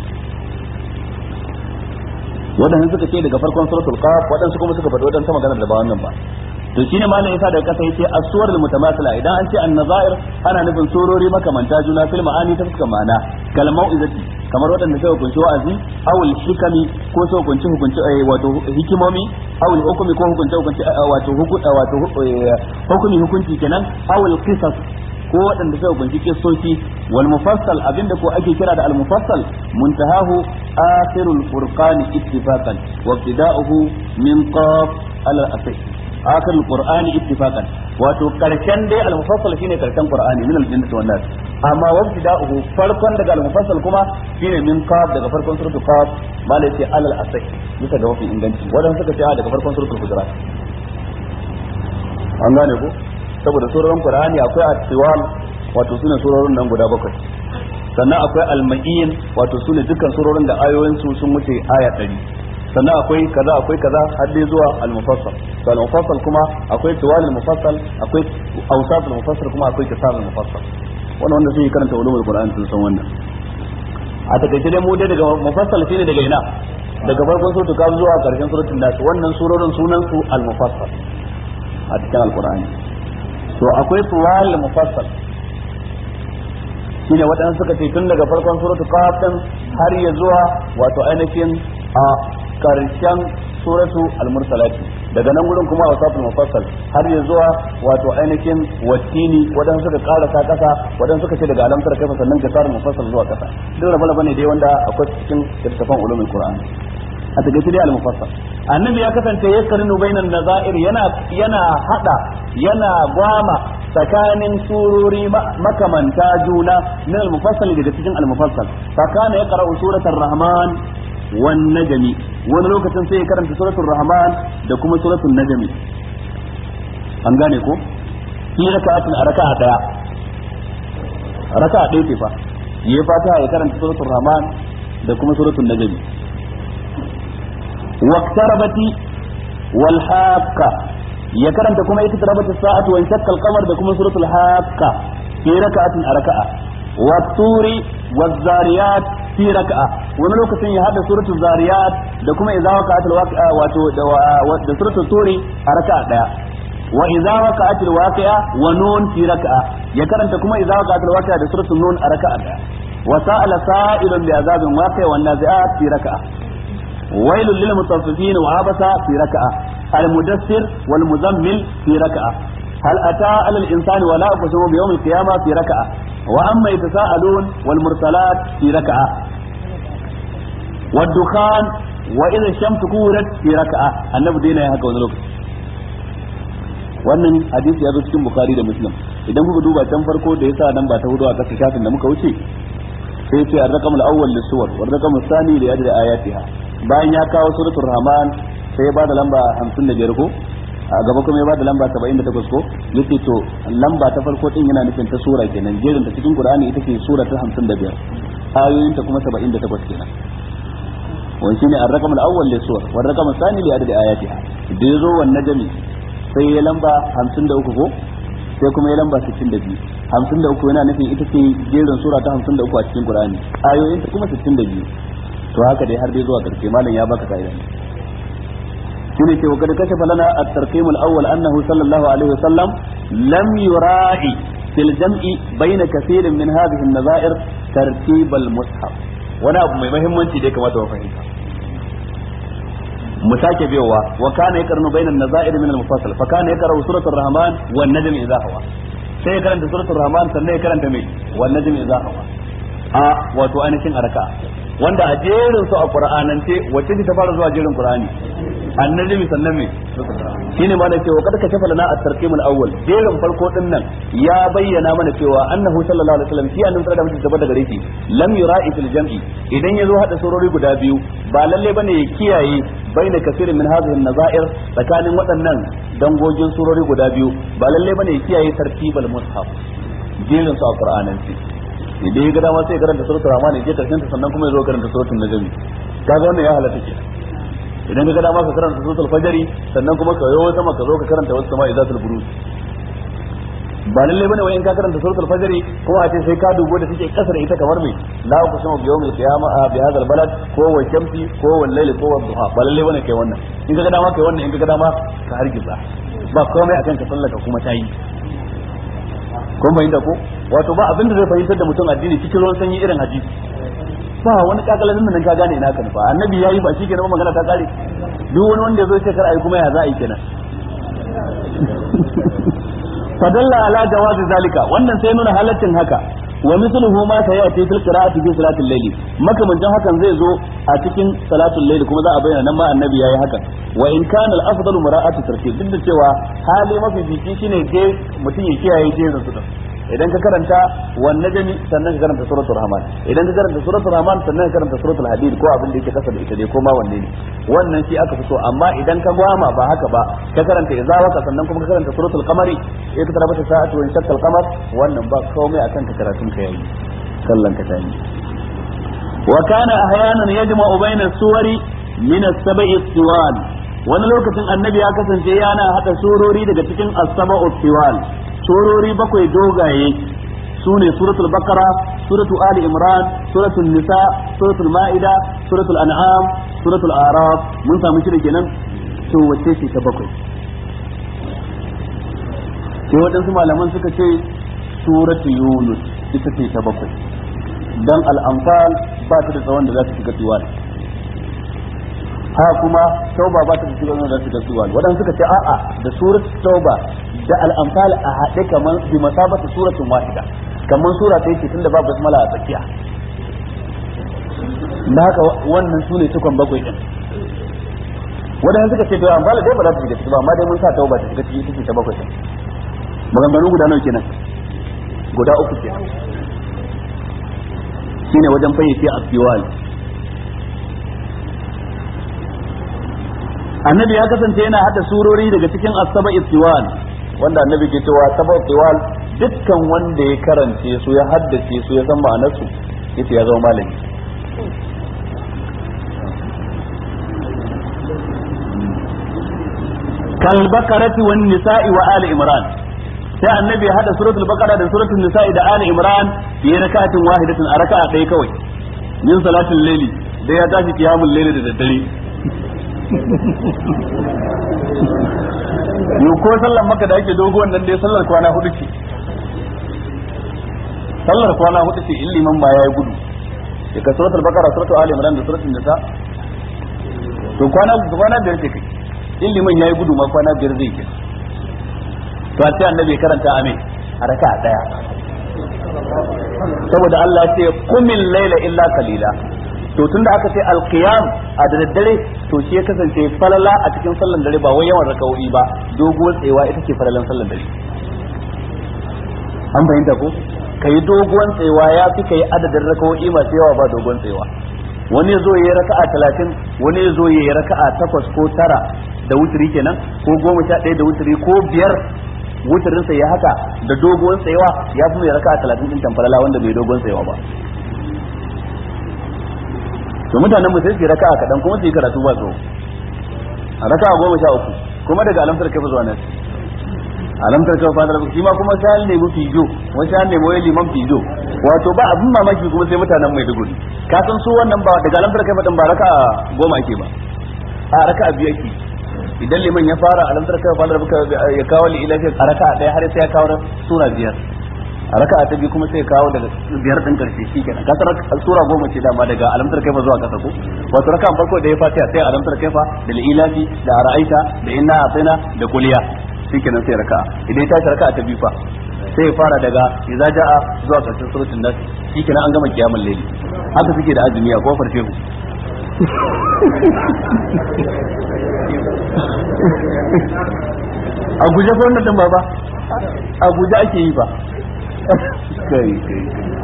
wadanda suka ce daga farkon suratul qaf wadansu kuma suka faɗi wadansu maganar da ba wannan ba to shine malam yasa daga kasa yace as-suwar al-mutamathila idan an ce an-nazair ana nufin surori makamanta juna fil ma'ani ta fuskar ma'ana kal mau'izati kamar wadanda suka kunshi wa'azi aw al-hikami ko suka kunshi hukunci wato hikimomi aw al-hukmi ko hukunci hukunci wato hukunci wato hukumi hukunci kenan aw al-qisas ko waɗanda suka kunshi kissoshi. wal mufassal abinda ko ake kira da al mufassal muntahahu akhirul furqan ittifaqan wa ibtida'uhu min qaf ala asih akhirul qur'ani ittifaqan wato karshen dai al mufassal shine karshen qur'ani min al jinnati wan nas amma wa ibtida'uhu farkon daga al mufassal kuma shine min qaf daga farkon suratul qaf malai ce ala asih bisa ga wafi inganci wadanda suka ce daga farkon suratul hujurat an gane ko saboda surorin qur'ani akwai at-tiwal wato sune surorin nan guda bakwai sannan akwai al-ma'in wato sune dukkan surorin da ayoyin su sun wuce aya ɗari sannan akwai kaza akwai kaza har dai zuwa al-mufassal to al-mufassal kuma akwai tiwal al-mufassal akwai awsat al-mufassal kuma akwai kisar al-mufassal wannan wanda zai karanta ulumul qur'ani sun san wannan a takaice dai mu dai daga mufassal shine daga ina daga farkon suratul kaf zuwa karshen suratul nas wannan surorin sunan su al-mufassal a cikin al-qur'ani to akwai tuwal mufassal shine wadanda suka ce tun daga farkon suratul qaf din har ya zuwa wato ainihin a karshen suratu al-mursalat daga nan gurin kuma awsaful mufassal har ya zuwa wato ainihin watini wadanda suka karasa kasa wadanda suka ce daga alamtar kaifa sannan kasar mufassal zuwa kasa duk rabu bane dai wanda akwai cikin littafin ulumul qur'an a takaice dai al-mufassal annabi ya kasance ya karinu bainan nazair yana yana hada yana gwama tsakanin surori makamanta juna min al-mufassal daga cikin al-mufassal fa kana yaqra'u suratul rahman wan najmi wani lokacin sai ya karanta suratul rahman da kuma suratul najmi an gane ko shi raka'atul raka'a daya raka'a ɗaya ce fa yayi fata ya karanta suratul rahman da kuma suratul najmi waqtarabati wal haqqa ya karanta kuma ita tarabata sa'atu wa shaqqa al-qamar da kuma suratul haqqa fi raka'atin raka'a wa turi waz zariyat fi raka'a wani lokacin ya hada suratul zariyat da kuma idza waqa'atil waqi'a wato da suratul turi a raka'a daya wa idza waqa'atil waqi'a wa nun fi raka'a ya karanta kuma idza waqa'atil waqi'a da suratul nun a raka'a daya wa sa'ala sa'ilun bi azabin waqi'a wan nazi'at fi raka'a wailul lil mutaffifin wa abasa fi raka'a المدثر والمزمل في ركعة هل أتى على الإنسان ولا أقسم بيوم القيامة في ركعة وأما يتساءلون والمرسلات في ركعة والدخان وإذا الشمس كورت في ركعة النبي دينا يا هكذا ونلوك wannan hadisi ya zo cikin Bukhari da Muslim idan kuka duba can farko da yasa nan ba ta hudu a kasa shafin da muka wuce sai ce ar-raqam al-awwal lis-suwar wa ar-raqam ath-thani li adri ayatiha bayan ya kawo suratul rahman sai ya bada lamba hamsin da biyar ko a gaba kuma ya bada lamba saba'in da takwas ko yace to lamba ta farko din yana nufin ta sura kenan jerin ta cikin Qur'ani ita ce sura ta hamsin da biyar ayoyin ta kuma saba'in da takwas kenan wannan shine ar-raqam al-awwal lis-suwar wa ar-raqam ath-thani li adadi ayatiha da yazo wan najmi sai ya lamba hamsin da uku ko sai kuma ya lamba sittin da biyu hamsin da uku yana nufin ita ce jerin sura ta hamsin da uku a cikin Qur'ani ayoyin ta kuma sittin da biyu to haka dai har dai zuwa karshe malam ya baka ka'ida shine ce wakad kashafa lana at-tarqim al-awwal annahu sallallahu alaihi wasallam lam yura'i fil jam'i bayna kaseerin min hadhihi an-nazair tartib al-mushaf wani abu mai muhimmanci da kamata wa fahimta mu sake biyowa wa kana yaqranu bayna an-nazair min al-mufassal fa kana yaqra'u suratul rahman wan najm idha hawa sai ya karanta suratul rahman sannan ya karanta mai wan najm idha hawa a wato ainihin araka wanda a jerin su a qur'anance wacce ta fara zuwa jerin qur'ani annabi sannan me shine ma da cewa kada ka tafa lana at-tarqim al-awwal jerin farko din nan ya bayyana mana cewa annahu sallallahu alaihi wasallam shi annabi da mutum tabbata gare shi lam yura'i fil jam'i idan yazo hada surori guda biyu ba lalle bane ya kiyaye baina kasirin min hadhihi an-nazair tsakanin waɗannan dangogin surori guda biyu ba lalle bane ya kiyaye tartibal mushaf jerin su a qur'anance idan ya ga dama sai karanta suratul rahman ya je karshen ta sannan kuma ya zo karanta suratul najm kaga wannan ya halatta kenan idan ka ga dama ka karanta suratul fajr sannan kuma ka yawo sama ka zo ka karanta wasu sama'i zatul buruj ba lalle bane wai in ka karanta suratul fajr ko a ce sai ka dubo da take kasar ita kamar me la uqsimu bi yawmil qiyamah bi hadha al balad ko wa shamsi ko wal layli ko wad duha ba lalle bane kai wannan in ka ga dama kai wannan in ka ga dama ka hargiza ba komai akan ka sallaka kuma tayi kun bayyana ko wato ba abin da zai fahimtar da mutum addini cikin ruwan sanyi irin hadisi ba wani kakalalin nan ka gane ina kan fa annabi yayi ba shi kenan magana ta kare duk wani wanda yazo sai kar ayi kuma ya za a yi kenan fadalla ala jawazi zalika wannan sai nuna halaccin haka wa mithluhu ma sayati fil qira'ati fi salatil layli makamantan hakan zai zo a cikin salatul layli kuma za a bayyana nan ma annabi yayi haka wa in kana al afdalu mura'atu tartib duk da cewa hali mafi fifi shine dai mutum ya kiyaye jerin su idan ka karanta wan najmi sannan ka karanta suratul rahman idan ka karanta suratul rahman sannan ka karanta suratul hadid ko abin da yake kasa da ita dai ko ma wanne ne wannan shi aka fi so amma idan ka gwama ba haka ba ka karanta idza waka sannan kuma ka karanta suratul qamari sai ka tarabata sa'atu wa shaqqal qamar wannan ba komai akan ka karatun ka yayi sallan ka tayi wa kana ahyanan yajma'u bayna suwari min as-sab'i as-siwal wani lokacin annabi ya kasance yana hada surori daga cikin as-sab'u as-siwal surori bakwai dogaye sune suratul baqara suratul ali imran suratul nisa suratul maida suratul an'am suratul araf mun samu shi kenan to wace ce ta bakwai sai wadansu malaman suka ce suratul yunus ita ce ta bakwai dan al-anfal ba ta da tsawon da za ta shiga tiwal ha kuma tauba ba ta da tsawon da za ta shiga tiwal wadanda suka ce a'a da suratul tauba da al-anfal a haɗe kamar bi masabata suratun wahida kamar sura ta yake tunda babu basmala a tsakiya da haka wannan sune cikon bakwai din wadanda suka ce to anfal dai ba za ta shiga ciki ba amma dai mun sa tauba ta shiga ciki ita ce ta bakwai din maganganu guda nawa kenan guda uku kenan shine wajen fayyace asbiwal annabi ya kasance yana hada surori daga cikin as-sab'i tiwal wanda annabi ke cewa sab'a tiwal dukkan wanda ya karance su ya haddace su ya san ma'anar su yace ya zama malami kal bakarati wan nisa'i wa ali imran sai annabi ya hada suratul baqara da suratul nisa'i da ali imran fi rakatin wahidatin a raka'a ɗaya kawai min salatul layli da ya tashi qiyamul layli da daddare yau ko sallar maka da ake dogo wannan dai sallar kwana hudu ce sallar kwana hudu ce in liman ba yayi gudu daga suratul baqara suratul ali imran da suratul nisa to kwana kwana biyar ce kai in liman yayi gudu ma kwana biyar zai ke to sai annabi karanta amin a raka'a daya saboda Allah ya ce qumil layla illa qalila to tunda aka ce alqiyam a da daddare to shi ya kasance falala a cikin sallan dare ba wai yawan rakawoyi ba doguwar tsayawa ita ce falalan sallan dare an fahimta ko kai doguwar tsayawa ya fi kai adadin rakawoyi masu yawa ba doguwar tsayawa wani ya zo ya yi raka'a talatin wani ya zo ya yi raka'a takwas ko tara da wuturi kenan ko goma sha ɗaya da wuturi ko biyar wuturin sa ya haka da doguwar tsayawa ya fi mai raka'a talatin din tamfalala wanda bai doguwar tsayawa ba to mutanen mu sai su raka'a kadan kuma su yi karatu ba tsawo a raka'a goma sha uku kuma daga alamtar kai zuwa nan alamtar kai fadar shi ma kuma sai ne mu fijo wani sai ne mu yi liman fijo wato ba abin mamaki kuma sai mutanen mai duguri ka san su wannan ba daga alamtar kai fadan ba raka'a goma ake ba a raka'a biyu ake idan liman ya fara alamtar kai fadar ya kawo li ilahi a raka'a daya har sai ya kawo sura biyar a raka'a ta biyu kuma sai kawo daga biyar din karshe shikenan kasar sura goma ce dama daga alamtar kaifa zuwa kasa ko wato raka'an farko da ya fatiha sai alamtar kaifa da ilafi da ara'aita da inna atina da kuliya shikenan sai raka'a idan ta raka'a ta biyu fa sai ya fara daga idza jaa zuwa karshen suratul nas shikenan an gama kiyamul layli haka suke da azumi a kofar shehu a guje ko wannan dan baba a guje ake yi ba kai kai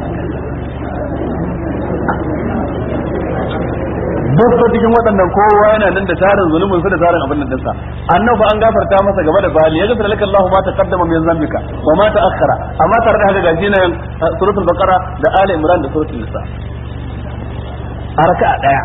duk da cikin waɗannan kowa yana nan da tarin zulumin sa da tarin abin nan sa annabi an gafarta masa game da bali ya gafara laka Allahu ma taqaddama min zambika wa ma ta'akhkhara amma tare da haka gaji nan suratul baqara da ali imran da suratul nisa a raka'a daya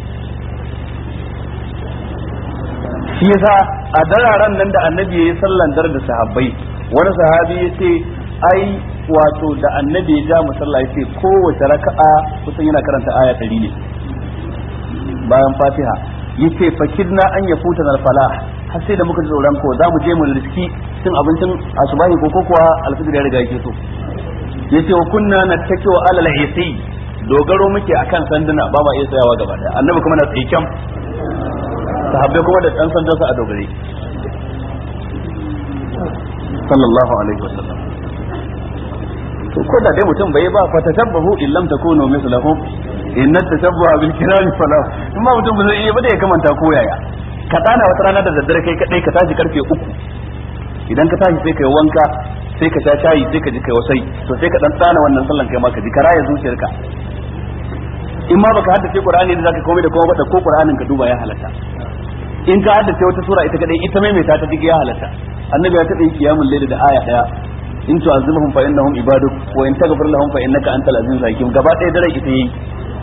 shi yasa a dararen nan da annabi yayi sallan dar da sahabbai wani sahabi yace ai wato da annabi ya ja musalla yace kowace raka'a kusan yana karanta aya ɗari ne bayan fatiha yace fakidna an yafuta al falah har sai da muka ji tsoron ko za mu je mu riski cin abincin asubahi ko ko kuwa alfijir ya riga yake so yace wa kunna nattaki'u ala al-isi dogaro muke akan sanduna ba ma iya tsayawa gaba daya annabi kuma na tsaye kyam sahabbai kuma da dan sandansa a dogare sallallahu alaihi wasallam. to ko da dai mutum bai ba fatatabbahu illam takunu mislahum inna tashabbuha bil kirami falah, in ma mutum ba zai iya ba da ya kamanta ko yaya. ka dana wata rana da daddare kai kadai ka tashi karfe uku, idan ka tashi sai kai wanka sai ka sha shayi sai ka ji kai wasai, to sai ka dan tsana wannan sallan kai ma ka ji karaya zuciyarka. in ma baka haddace Qur'ani da zaka komai da komai ba da ko Qur'anin ka duba ya halatta. in ka haddace wata sura ita kadai ita mai mai ta ta dige ya halatta. annabi ya taɓa yin qiyamul layl da aya daya, in tu'azzibuhum fa innahum ibaduk wa in taghfir lahum fa innaka antal azizul hakim, gaba ɗaya dare ita yi.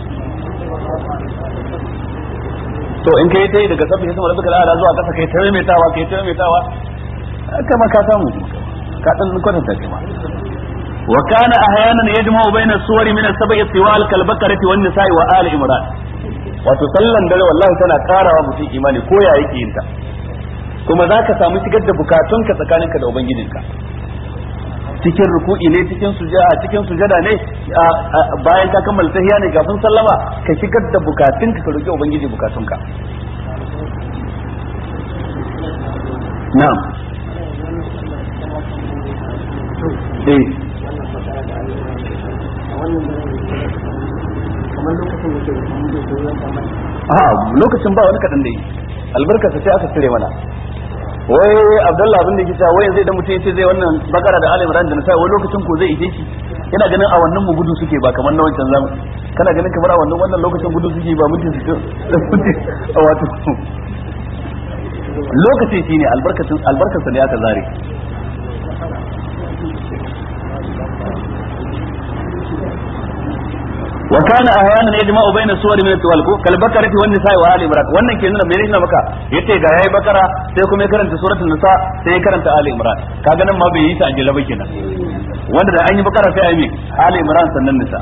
to in kai tai daga sabbi hisma rabbika ala zuwa kasa kai ta maimaitawa kai ta maimaitawa kama ka samu ka dan kwatanta kima. wa kana ahyanan yajma'u bayna suwari min as-sab'i siwal kal bakarati wan nisa'i wa ali imran. wato sallan dare wallahi tana karawa mutum imani ko ya yake yin ta, kuma zaka samu shigar da bukatunka tsakaninka da ubangijinka, cikin ruku'i ne, cikin sujada cikin sujada ne, bayan ka kammala tahiyya ne, kafin sallama ka shigar da bukatunka ka roki ubangiji bukatunka. na'am eh a lokacin ba wani kadan da yi albarka sai aka cire mana. wai Abdullahi abin da yake cewa wai zai da mutum yace zai wannan bakara da Ali Imran da Nisa, wai lokacin ko zai ije shi. Ina ganin a wannan mu gudu suke ba kamar na wancan zamu. Kana ganin kamar a wannan wannan lokacin gudu suke ba mutum su a wato lokacin shine albarkatun albarkatun da aka zare. wa kana ahyanan yajma'u bayna suwari min at-tawal kal bakarati wan nisa'i wa ali imran. wannan ke nuna menene na maka yace ga yayi bakara sai kuma ya karanta suratul nisa sai ya karanta ali imran, kaga nan ma bai yi ta ajira ba kenan, wanda da an yi bakara sai ayi ali imran sannan nisa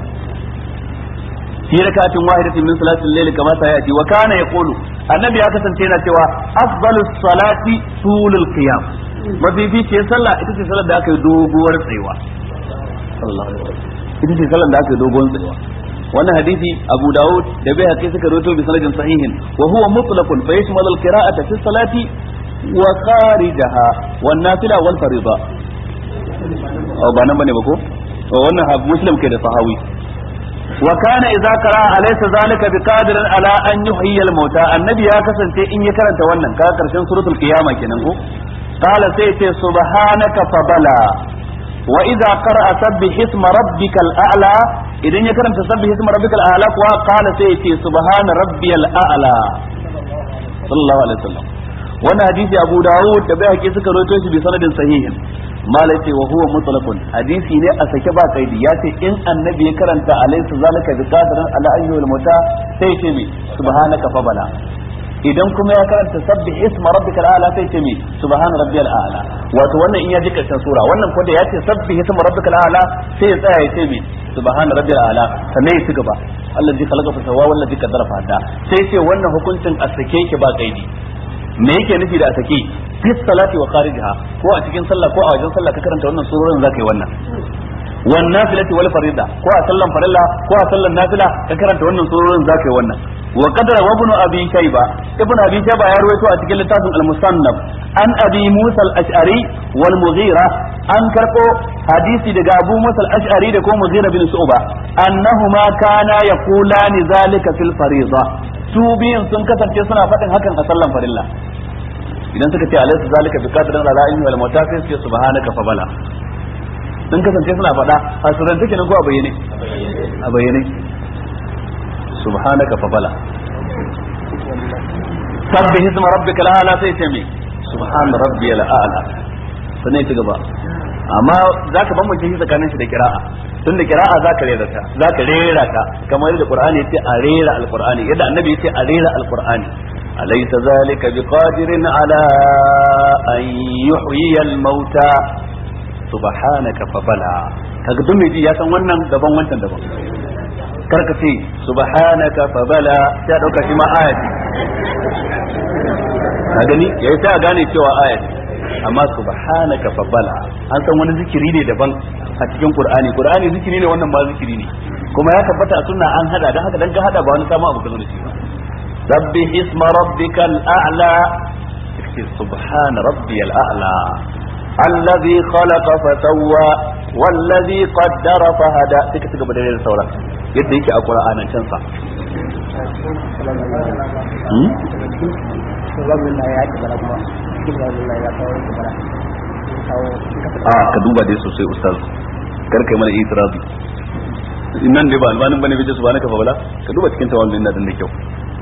fi rakatin wahidatin min salatil layl kama ta yati. wa kana yaqulu, annabi ya kasance yana cewa afdalus salati tulul qiyam, mabibi ce sallah ita ce sallar da aka yi doguwar tsayuwa, sallallahu alaihi wasallam ita ce sallar da aka yi doguwar tsayuwa. wannan hadisi Abu Dawud da Baihaqi suka rawaito bi sanadin sahihin, wa huwa mutlaqun fa yashmalu al-qira'ata fi salati wa kharijaha wan nafila wal fariida. oh ba nan bane ba ko to wannan Muslim ke da sahawi. wa kana idza qara'a alaysa zalika biqadirin ala an yuhyiya al-mauta, annabi ya kasance in ya karanta wannan ka karshen suratul qiyama kenan ko qala sai ce subhanaka fa bala wa idza qara'a sabbih isma rabbikal a'la, idan ya karanta sabbih isma rabbikal a'la kuwa qala sai ce subhana rabbiyal a'la, sallallahu alaihi wasallam. wannan hadisi Abu Dawud da Baihaqi suka rawaito shi bi sanadin sahihin. malai ce wa huwa mutlaqun, hadisi ne a sake ba kaidi, ya ce in annabi ya karanta alaysa zalika biqadirin ala ayyul muta sai ce mi subhanaka fa bala, idan kuma ya karanta sabbih isma rabbikal a'la sai ce mi subhana rabbiyal a'la. wato wannan in ya ji karshen sura, wannan ko da ya ce sabbih isma rabbikal a'la sai ya tsaya ya ce mi subhana rabbiyal a'la sannan ya ci gaba allazi khalaqa fa sawwa wallazi qaddara fa hada, sai ce wannan hukuncin a sake yake ba kaidi. me yake nufi da a sake? fi salati wa kharijaha, ko a cikin sallah ko a wajen sallah ka karanta wannan surorin zaka yi wannan. wan nafilati wal farida, ko a sallan farilla ko a sallan nafila ka karanta wannan surorin zaka yi wannan. wa qadara wa ibn abi shayba, ibn abi shayba ya rawaito a cikin littafin al-musannaf an abi musa al-ash'ari wal mughira, an karbo hadisi daga abu musa al-ash'ari da kuma mughira bin shu'ba annahuma kana yaqulani zalika fil farida, su biyun sun kasance suna faɗin hakan a sallan farilla. idan suka ce alaysa zalika bi qadrin ala ayyi wal mutafi sai subhanaka fa bala, sun kasance suna faɗa a suran take nan ko a bayyane a bayyane subhanaka fa bala. sabbih isma rabbikal a'la sai ce me subhana rabbiyal a'la, sannan ya ci gaba. amma zaka bambance shi tsakanin shi da qira'a, tunda qira'a zaka rera ta zaka rera ta kamar yadda Qur'ani yace a rera al-Qur'ani, yadda Annabi yace a rera al-Qur'ani. alaysa zalika biqadirin ala an yuhyiya al-mauta subhanaka fa bala, kaga duk mai ji ya san wannan daban wancan daban. karka ce subhanaka fa bala sai dauka shi ma ayati, ka gani yayi sai a gane cewa ayati, amma subhanaka fa bala an san wani zikiri ne daban a cikin Qur'ani. Qur'ani zikiri ne, wannan ma zikiri ne, kuma ya tabbata a sunna an hada, dan haka dan ka hada ba wani samu abu kazo da shi ba. sabbih isma rabbikal a'la, subhana rabbiyal a'la, allazi khalaqa fa sawwa wallazi qaddara fa hada take ci gaba da yin sauran yadda yake a Qur'anin can sa a ka duba dai sosai ustaz kar kai mana itirazi innan dai ba albanin bane bai subhanaka fa bala ka duba cikin tawallin nan da kyau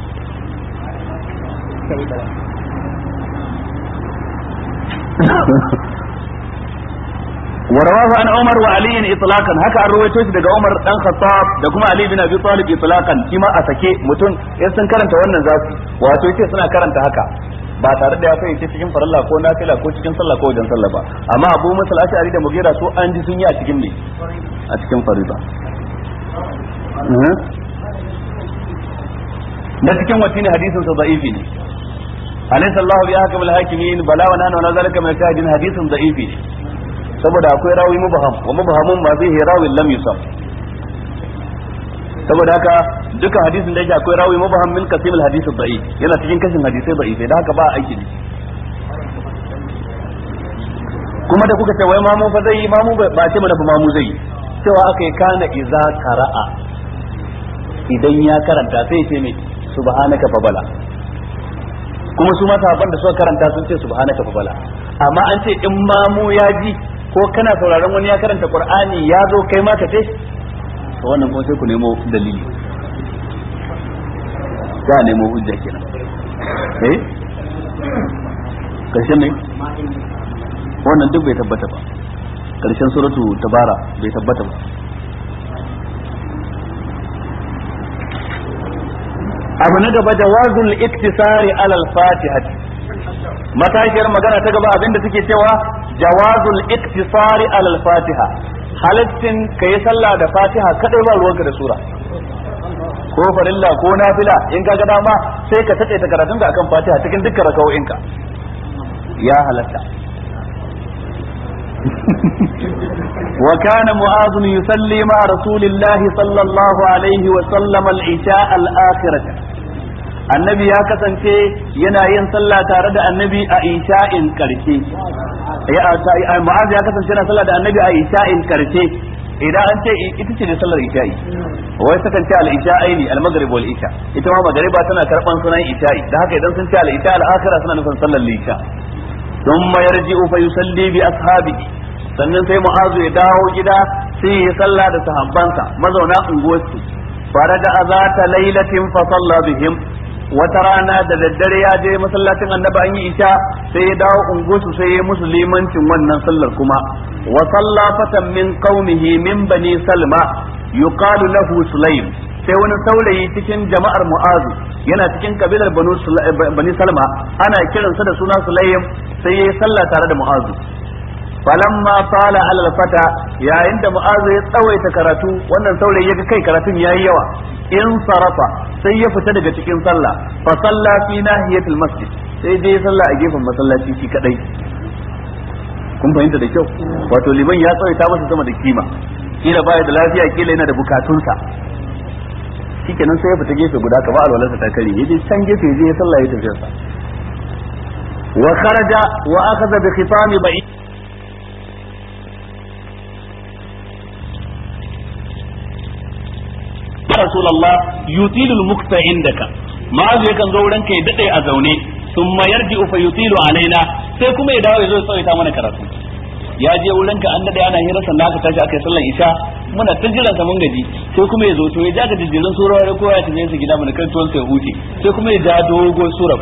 ورواه عن عمر وعلي اطلاقا haka an rawaito shi daga Umar dan Khattab da kuma Ali bin Abi Talib itlaqan kima a sake mutum in sun karanta wannan zasu wato yace suna karanta haka ba tare da ya fahimci cikin farilla ko nafila ko cikin sallah ko wajen sallah ba amma Abu Musa al-Ash'ari da Mughira su an ji sun yi a cikin me a cikin farilla na cikin wacce ne hadisin sa da'ifi ne alaysa Allah bi ahkamil hakimin bala wa nana wa zalika min shahidin hadisin da'ifi ne saboda akwai rawi mubham wa mubhamun ma fihi rawi lam yusam saboda haka duka hadisin da yake akwai rawi mubham min qasim al hadith da'if yana cikin kashin hadisai da'if da haka ba aiki ne kuma da kuka ce wai mamu fa zai mamu ba ce mana fa mamu zai cewa akai kana iza qara'a idan ya karanta sai ya ce me subhanaka fa bala kuma su ma sahabban da suka karanta sun ce subhanaka fa bala amma an ce in mamu ya ji ko kana sauraron wani ya karanta qur'ani ya zo kai ma ka ce to wannan kuma sai ku nemo dalili ya nemo hujja kenan eh karshen ne wannan duk bai tabbata ba karshen suratu tabara bai tabbata ba abu na gaba jawazul iktisari alal fatihati matashiyar magana ta gaba abinda suke cewa jawazul iktisari alal fatiha halittin kai sallah da fatiha kadai ba ruwanka da sura ko farilla ko nafila in kaga dama sai ka tace ta karatun ka akan fatiha cikin dukkan rakawoyinka ya halatta وكان معاذ يصلي مع رسول الله صلى الله عليه وسلم العشاء الآخرة annabi ya kasance yana yin sallah tare da annabi a isha'in karshe mu'az ya kasance yana sallah da annabi a isha'in karshe idan an ce ita ce da sallar isha'i wai sukan ce al-isha'aini al-maghrib wal isha ita ma magriba tana karban sunan isha'i da haka idan sun ce al-isha al-akhirah suna nufin sallar isha thumma yarji'u fa yusalli bi ashabihi sannan sai mu'azu ya dawo gida sai ya sallah da sahabbansa mazauna unguwarsu faraja azata lailatin fa salla bihim wata rana da daddare ya je masallacin annabi an yi isha sai ya dawo unguwarsu sai ya musu limancin wannan sallar kuma wa salla fatan min qaumihi min bani salma yuqalu lahu sulaym sai wani saurayi cikin jama'ar mu'azu yana cikin kabilar bani salma ana kiransa da suna sulaym sai ya yi sallah tare da mu'azu falamma fala alal fata yayin da mu'azu ya tsawaita karatu wannan saurayi ya ga kai karatun yayi yawa in sarafa sai ya fita daga cikin sallah fa salla fi nahiyatil masjid sai dai sallah a gefen masallaci shi kadai kun fahimta da kyau wato liman ya tsawaita masa sama da kima kila baya da lafiya kila yana da bukatunsa shikenan sai ya fita gefe guda kaba alwalarsa ta kare yaje can gefe yaje ya sallah ya tafi sa wa kharaja wa akhadha bi khitami ba'i Rasulullah yutilul mukta indaka ma'azu yakan zo wurin kai dade a zaune thumma yarji'u fa yutilu alaina sai kuma ya dawo ya zo ya tsawaita mana karatu ya je wurin ka an dade ana hira sannan aka tashi aka yi sallar isha muna ta jiran sa mun gaji sai kuma ya zo to ya ja ka jijjirin surori ko ya tafi su gida mun kan tuwon sai huce sai kuma ya ja dogon sura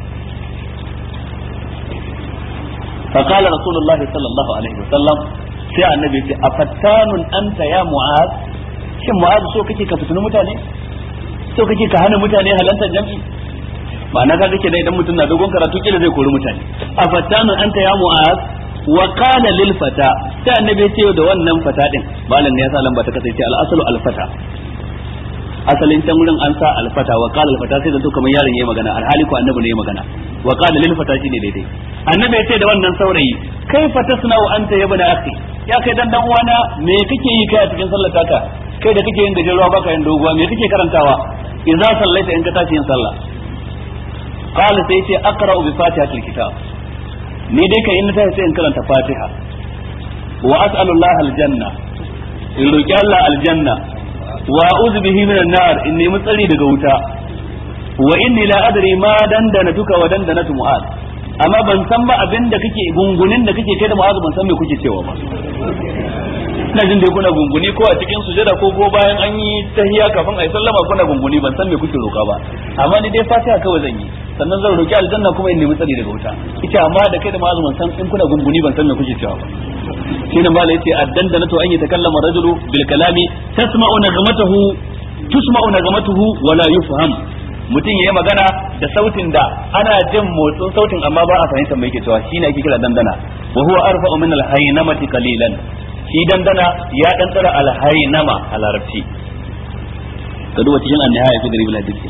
فقال رسول الله صلى الله عليه وسلم sai annabi ya ce afattanun anta ya mu'az shin mu'az so kake ka fitini mutane so kake ka hana mutane halantar jam'i ma'ana ka kake da idan mutum na dogon karatu kila zai kori mutane afattanun anta ya mu'az wa qala lil fata sai annabi ya ce da wannan fata din malam ne ya sa lamba ta kasance al aslu al fata asalin can wurin an sa al fata wa qala al fata sai da to kamar yaron yayi magana alhali ko annabi ne yayi magana wa qala lil fata shine daidai annabi ya ce da wannan saurayi kaifa tasna'u anta ya bani akhi ya kai dan dan uwana me kake yi kai a cikin sallar taka kai da kake yin da ruwa baka yin doguwa me kake karantawa idza sallaita in ka tashi yin sallah qala sai ce aqra'u bi fatihatil kitab ni dai kai in ta sai in karanta Fatiha wa as'alullah aljanna in roki Allah aljanna wa a'udhu bihi minan nar in nemi tsari daga wuta wa inni la adri ma dandana tuka wa dandana tu mu'az amma ban san ba abinda kake gungunin da kake kai da mu'az ban san me kuke cewa ba ina jin dai kuna gunguni ko a cikin sujada ko ko bayan an yi tahiyya kafin a yi sallama kuna gunguni ban san me kuke roka ba amma ni dai Fatiha kawai zan yi sannan zan roki aljanna kuma in nemi tsari daga wuta ita amma da kai da mu'az ban san in kuna gunguni ban san me kuke cewa ba shine mala yace addandana to an yi takallama rajulu bil kalami tasma'u nagmatahu tusma'u nagmatuhu wala yufham mutum yayi magana da sautin da ana jin motsin sautin amma ba a fahimtar me yake cewa shine ake kira dandana wa huwa arfa'u min al haynamati qalilan shi dandana ya dan tsara al haynama a larabci ka duba cikin an-nihaya fi garib al-hadith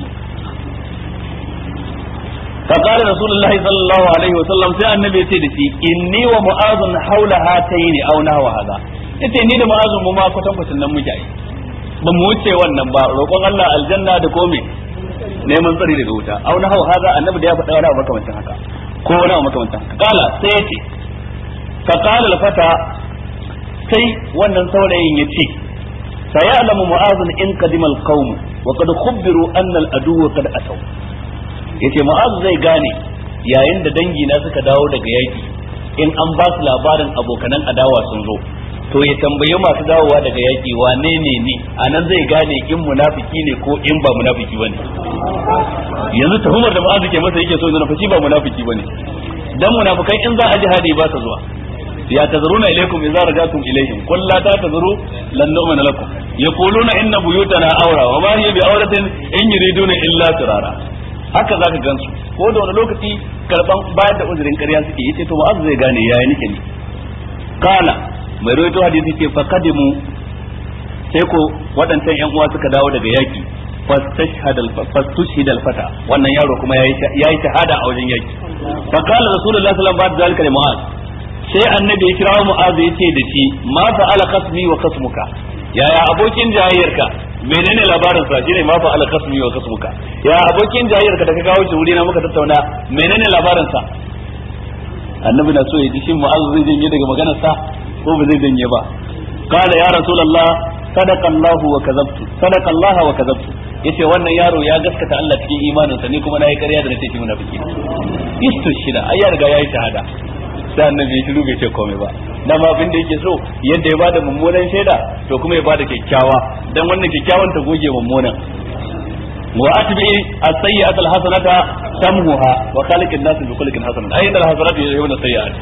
فقال رسول الله صلى الله عليه وسلم sai annabi ya ce da shi inni wa mu'azun haula hataini aw nahwa hada yace ni da mu'azun mu ma kwatan kwatan nan muke yi ba mu wuce wannan ba roƙon Allah aljanna da kome neman tsari daga wuta aw nahwa hada annabi da ya faɗa wani abu makamancin haka ko wani abu makamancin haka kala sai yace fa qala al-fata sai wannan saurayin yace sayalamu mu'azun in qadima al-qawm wa qad khubbiru anna al-adu qad ataw yace mu'azu zai gane yayin da dangi na suka dawo daga yaki in an ba su labarin abokanan adawa sun zo to ya tambayi masu dawowa daga yaki wane ne ne anan zai gane in munafiki ne ko in ba munafiki bane yanzu tuhumar da mu'azu ke masa yake so yana fashi ba munafiki bane dan munafikai in za a jihadi ba ta zuwa ya tazaruna ilaikum idza rajatum ilaihim qul la ta'tazuru lan nu'mina lakum yaquluna inna buyutana awra wa ma hiya bi awratin in yuriduna illa firara haka zaka gansu ko da wani lokaci karban bayar da uzurin ƙarya suke yace to mu'azz zai gane yaya nake ne kala mai rawaito hadisi ce faqadimu sai ko wadancan yan uwa suka dawo daga yaki fastashhadal fastushhidal fata wannan yaro kuma yayi yayi shahada a wajen yaki fa kala rasulullahi sallallahu alaihi wasallam ba zalika li mu'azz sai annabi ya kira mu'azz yace da shi ma fa'ala qasmi wa qasmuka yaya abokin jayayyarka menene labarin sa shine ma fa'ala qasmi wa qasmuka ya abokin jayayyarka da ka kawo shi wuri na muka tattauna menene labarin sa annabi na so ya ji shin mu'azz zai janye daga maganar sa ko ba zai janye ba qala ya rasulullah sadaqa Allah wa kadhabtu sadaqa Allah wa kadhabtu yace wannan yaro ya gaskata Allah cikin imanin sa ni kuma nayi ƙarya da nace shi munafiki istushida ai ya riga yayi shahada sai annabi ya shiru bai ce komai ba dan ma abin da yake so yadda ya bada mummunan shaida to kuma ya bada kyakkyawa dan wannan kyakkyawan ta goge mummunan wa atbi as-sayyi'ata al-hasanata tamhuha wa khaliqin nas bi khuluqin hasan ayyul hasanatu yawna sayyi'at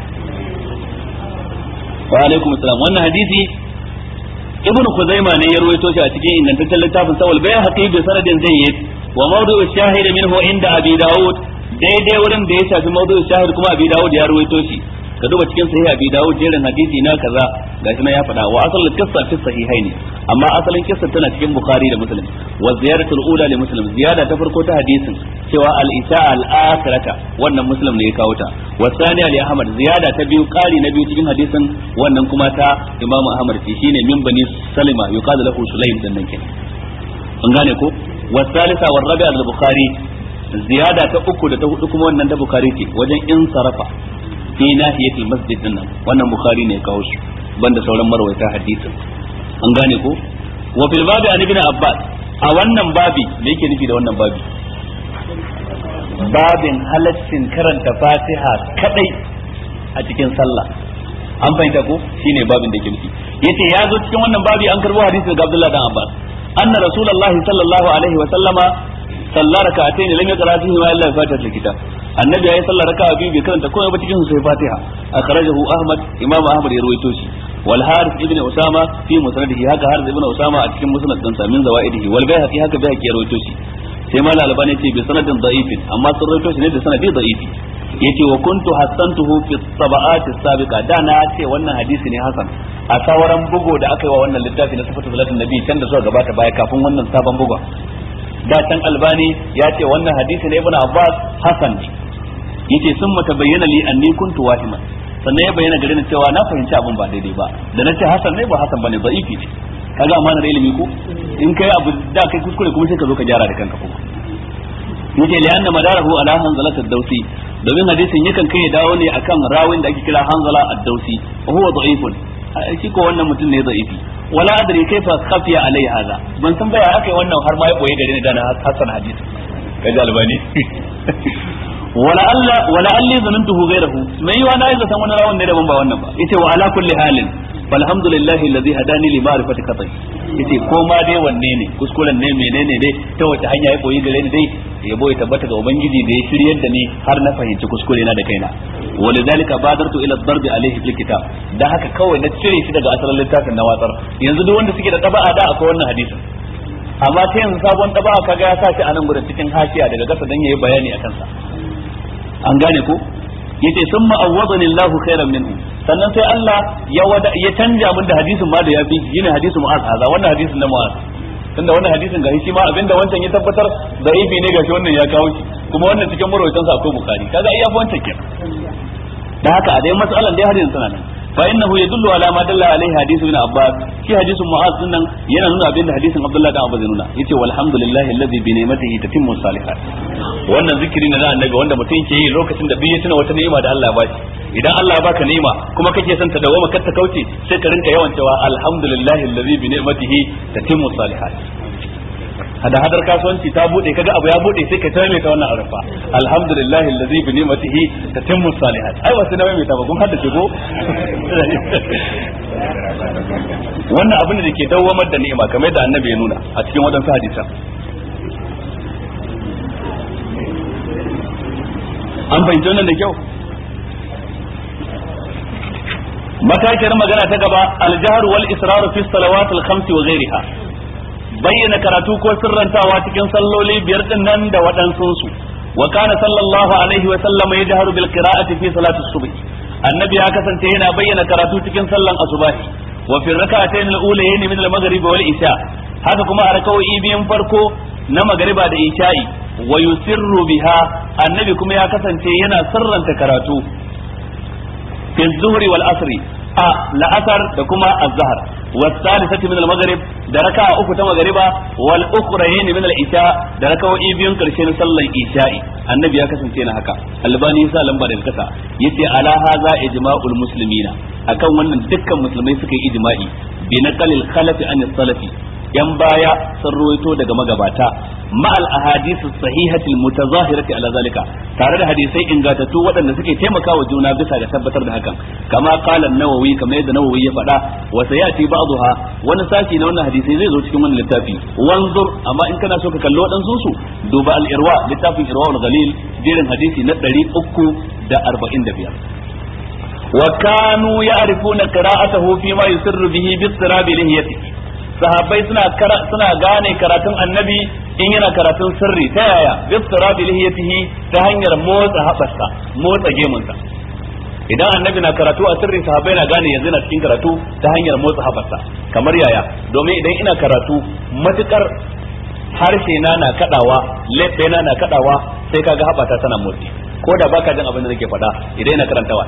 wa alaikum assalam wannan hadisi ibn Khuzaimah ne ya rawaito shi a cikin ingantaccen littafin sawal bayan haqiqi bi sanadin zayyid wa mawdu'u shahid minhu inda abi daud daidai wurin da ya shafi mawdu'u shahid kuma abi daud ya rawaito shi ka duba cikin sahih abi daud jerin hadisi na kaza gashi nan ya faɗa wa asalul qissa fi sahihaini amma asalin qissa tana cikin bukhari da muslim wa ziyaratul ula li muslim ziyada ta farko ta hadisin cewa al isha al akhirata wannan muslim ne ya kawo ta wa thaniya li ahmad ziyada ta biyu qali na biyu cikin hadisin wannan kuma ta imam ahmad ce shine min bani salima yuqalu lahu sulaim dan nan kenan an gane ko wa thalitha wa rabi'a al bukhari ziyada ta uku da ta hudu kuma wannan ta bukhari ce wajen in sarafa fi nahiyatul masjid din nan wannan bukhari ne ya kawo shi banda sauran marwaita hadisin an gane ko wa fil babi an ibn abbas a wannan babi me yake nufi da wannan babi babin halaccin karanta fatiha kadai a cikin sallah an fahimta ko shine babin da yake nufi yace ya zo cikin wannan babi an karbo hadisin ga abdullahi dan abbas anna rasulullahi sallallahu alaihi wa sallama sallar raka'atayn lam yaqra fihi ma illa fatihatul kitab annabi yayi sallar raka'a biyu bai karanta komai ba cikin su sai fatiha akhrajahu ahmad imam ahmad ya rawaito shi wal harith ibn usama fi musnadihi haka harith ibn usama a cikin musnad din sa min zawaidihi wal bayhaqi haka bayhaqi ya rawaito shi sai mal albani ce bi sanadin da'ifin amma sun rawaito shi ne da sanadi da'ifi yace wa kuntu hasantuhu fi tabaqat as-sabiqa da na ce wannan hadisi ne hasan a sauran bugo da aka yi wa wannan littafi na sifatu salatin nabi can da suka gabata baya kafin wannan sabon bugo da can albani ya ce wannan hadisi ne ibn abbas hasan ne yace sun mata bayyana li anni kuntu wahiman sannan ya bayyana gare ni cewa na fahimci abin ba daidai ba da nace hasan ne ba hasan bane da'ifi ne kaga amanar ilimi ko in kai abu da kai kuskure kuma sai ka zo ka gyara da kanka kuma yace li anna madarahu ala hanzalat ad-dawsi domin hadisin yakan kai ya dawo ne akan rawin da ake kira Hanzala ad-Dawsi wa huwa da'ifun shi ko wannan mutum ne da'ifi wala adri kaifa khafiya alai hadha ban san baya akai wannan har ma ya boye gare ni da na hasan hadisi kaji albani wala alla wala alli zanantuhu ghayrahu mai yiwa na yi zaton wani rawan ne daban ba wannan ba yace wa ala kulli halin falhamdulillahi alladhi hadani li ma'rifati qat'i yace ko ma dai wanne ne kuskuren ne menene dai ta wace hanya ya koyi gare ni dai ya boye tabbata ga ubangiji da ya shiryar da ni har na fahimci kuskure na da kaina walidhalika badartu ila ad-darb alayhi fil kitab da haka kawai na cire shi daga asalin littafin na watsar yanzu duk wanda suke da taba'a da akwai wannan hadisin amma ta yanzu sabon taba'a kaga ya sa shi a nan gurin cikin hashiya daga kasa dan yayi bayani akan sa an gane ko yace summa awwadani Allahu khairan minhu sannan sai Allah ya wada ya canja min da hadisin ma da yafi shine hadisin Mu'az haza wannan hadisin na Mu'az tunda wannan hadisin ga shi ma abinda wancan ya tabbatar da'ifi ne gashi wannan ya kawo shi kuma wannan cikin marwayatan sa akwai Bukhari kaga iya fa wancan kenan da haka a dai mas'alan dai hadisin sana nan fa innahu yadullu ala ma dalla alaihi hadithu ibn Abbas shi hadisin Mu'az din nan yana nuna abinda hadisin Abdullah da Abbas nuna yace walhamdulillahi alladhi bi ni'matihi tatimmu salihat wannan zikiri ne na annabi wanda mutum ke yi lokacin da biye tuna wata ni'ima da Allah ya baki idan Allah ya baka ni'ima kuma kake son ta dawoma kar ta kauce sai ka rinka yawan cewa alhamdulillahi alladhi bi ni'matihi tatimmu salihat hada hadar kasuwanci ta bude kaga abu ya bude sai ka tare ta wannan arafa alhamdulillahi alladhi bi ni'matihi tatimmu salihat ai wasu na mai ta ba kun haddace go wannan abin da ke dawwamar da ni'ima kamar da annabi ya nuna a cikin wadansu hadisan an fahimci wannan da kyau matakiyar magana ta gaba aljahar wal israr fi salawat al khams wa ghayriha bayyana karatu ko sirrantawa cikin salloli biyar din nan da waɗansun su wa kana sallallahu alaihi wa sallam yajharu bil qira'ati fi salati subh annabi ya kasance yana bayyana karatu cikin sallan asubahi wa fi rak'atayn al ulayayn min al maghrib wal isha haka kuma a rak'o'i biyun farko na magriba da isha'i wa yusirru biha annabi kuma ya kasance yana sirranta karatu fi zuhri wal asri a la'asar da kuma az-zahr was salisati min al-maghrib da raka'a uku ta magriba wal ukhrayn min al-isha da raka'o'i biyun karshe na sallar isha'i annabi ya kasance na haka albani sa lamba da kasa yace ala hadha ijma'ul muslimina akan wannan dukkan musulmai suka yi ijma'i bi naqalil khalafi an salafi yan baya sun ruwaito daga magabata ma'al ahadith sahihati mutazahirati ala zalika tare da hadisai ingantattu waɗanda suke taimakawa juna bisa ga tabbatar da hakan kama qala an-nawawi kamar yadda nawawi ya faɗa wa sayati ba'daha wani sashi na wannan hadisi zai zo cikin wannan littafi wanzur amma in kana so ka kallo dan su duba al-irwa littafin irwa al-ghalil jerin hadisi na ɗari uku da arba'in da biyar wa kanu ya'rifuna qira'atahu fi ma yusirru bihi bi istirabi lihiyatihi sahabbai suna suna gane karatun annabi in yana karatun sirri ta yaya bisrabi lihiyatihi ta hanyar motsa habarsa motsa gemunsa idan annabi na karatu a sirri sahabbai na gane yanzu na cikin karatu ta hanyar motsa habarsa kamar yaya domin idan ina karatu matukar harshe na na kadawa leɓe na na kadawa sai kaga habata tana motsi ko da baka jin abin da nake faɗa idan ina karantawa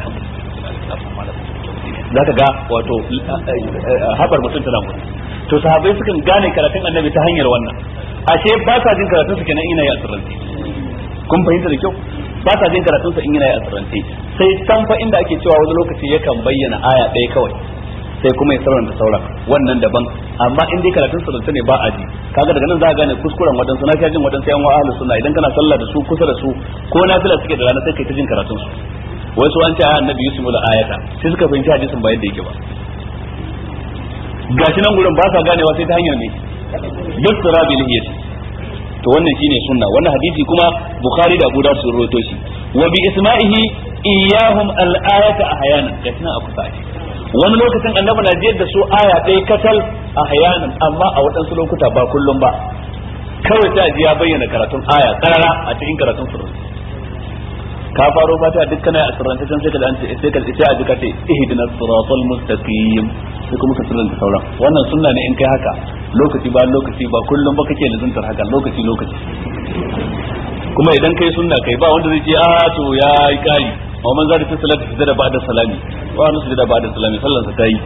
zaka ga wato habar mutum tana motsi to sahabbai sukan gane karatun annabi ta hanyar wannan ashe ba sa jin karatun su kenan ina yi asirrance kun fahimta da kyau ba sa jin karatun sa in yana yi asirrance sai can fa inda ake cewa wani lokaci yakan bayyana aya ɗaya kawai sai kuma ya sarranta sauran wannan daban amma in dai karatun sirrance ne ba a ji kaga daga nan za a gane kuskuren wadansu na jin wadansu yan wa ahlus sunna idan kana sallah da su kusa da su ko nafila suke da rana sai kai ta jin karatun su wai su an ce annabi yusuf la ayata sai suka fahimci hadisin ba yadda yake ba gashi nan gurin ba sa ganewa sai ta hanyar ne bisra bil hiyati to wannan shine sunna wannan hadisi kuma bukhari da abu dawud sun rawaito shi wa bi isma'ihi iyyahum al ayata ahyanan gashi nan a kusa wani lokacin annabi na jiyar da su aya ɗaya katal ahyanan amma a waɗansu lokuta ba kullum ba kawai ta ji ya bayyana karatun aya karara a cikin karatun sura ka faro fata dukkan a sirrance can sai ka dan sai ka sai a duka ce ihdinas siratal mustaqim sai kuma ka sirranta sauran wannan sunna ne in kai haka lokaci ba lokaci ba kullum ba kake lazuntar haka lokaci lokaci kuma idan kai sunna kai ba wanda zai ce a to ya yi kari wa man zada fi salati sujada ba'da salami wa an sujada ba'da salami sallan sa tayi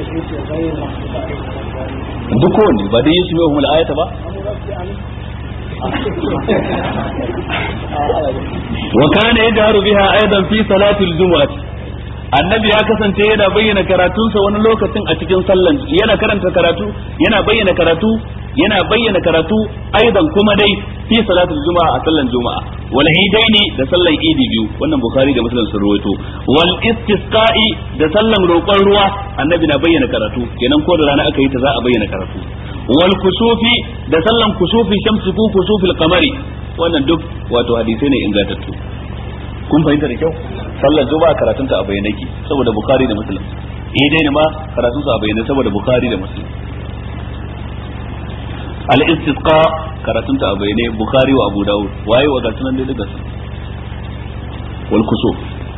duk wanda ba dai yusuf ya ayata ba wa kana yajharu biha aidan fi salati al-jum'ah annabi ya kasance yana bayyana karatunsa wani lokacin a cikin sallan yana karanta karatu yana bayyana karatu yana bayyana karatu aidan kuma dai fi salatul juma'a a sallan juma'a wal idaini da sallan idi biyu wannan bukhari da muslim sun rawaito wal istisqa'i da sallan roƙon ruwa annabi na bayyana karatu kenan ko da rana aka yi ta za a bayyana karatu wal kusufi da sallan kusufi shamsi ku kusufil qamari wannan duk wato hadisi ne ingantattu kun fahimta da kyau sallar juma'a karatunta a bayyane ki saboda bukhari da muslim idaini ma karatunsa a bayyane saboda bukhari da muslim al-istisqa karatunta a bayyane bukhari wa abu dawud waye wa gasunan dai daga su wal kusuf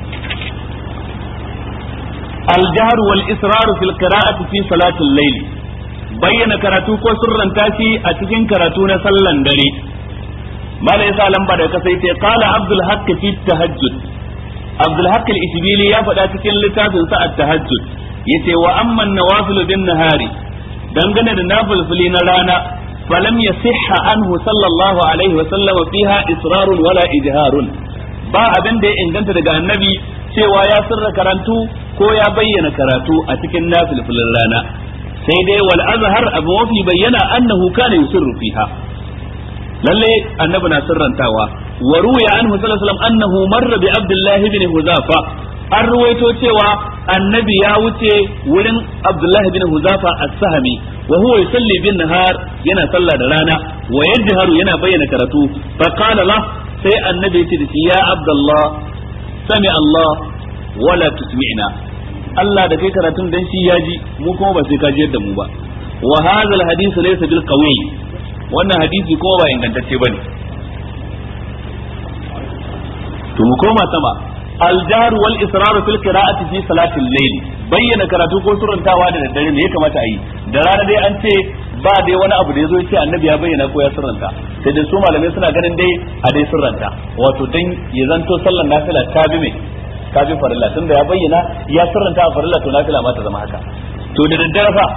al-jahr wal israr fil qira'ati fi salati al-layl bayyana karatu ko sirranta shi a cikin karatu na sallan dare mala yasa lamba da kasai ce qala abdul haqq fi tahajjud abdul haqq al-isbili ya faɗa cikin littafin sa at-tahajjud yace wa amma an-nawafil bin nahari dangane da nafilfili na rana falam yasihha anhu sallallahu alaihi wa sallam fiha israrun wala ijharun ba abin da ya inganta daga annabi cewa ya sirra karantu ko ya bayyana karatu a cikin nafilfilin rana sai dai wal azhar abu mafi bayyana annahu kana yusirru fiha lalle annabi na sirrantawa wa ruya anhu sallallahu alaihi wasallam annahu marra bi abdullahi ibn huzafa an ruwaito cewa annabi ya wuce wurin abdullahi ibn huzafa as-sahmi wa huwa yusalli bin nahar yana sallah da rana wa yajharu yana bayyana karatu fa qala la sai annabi ya ce da shi ya abdullah sami Allah wala tusmi'na Allah da kai karatun dan shi yaji mu kuma ba sai ka ji yadda mu ba wa hadha al-hadith laysa bil qawi wannan hadisi kuma ba ingantacce bane to mu koma sama al-jahr wal israr fil qira'ati fi salati al-layl bayyana karatu ko surantawa da daddare ne ya kamata a yi da rana dai an ce ba dai wani abu da yazo ya ce annabi ya bayyana ko ya surranta sai dai su malamai suna ganin dai a dai surranta wato dan ya zanto sallar nafila ta bi mai ta bi farilla tunda ya bayyana ya surranta a farilla to nafila ma ta zama haka to da daddare fa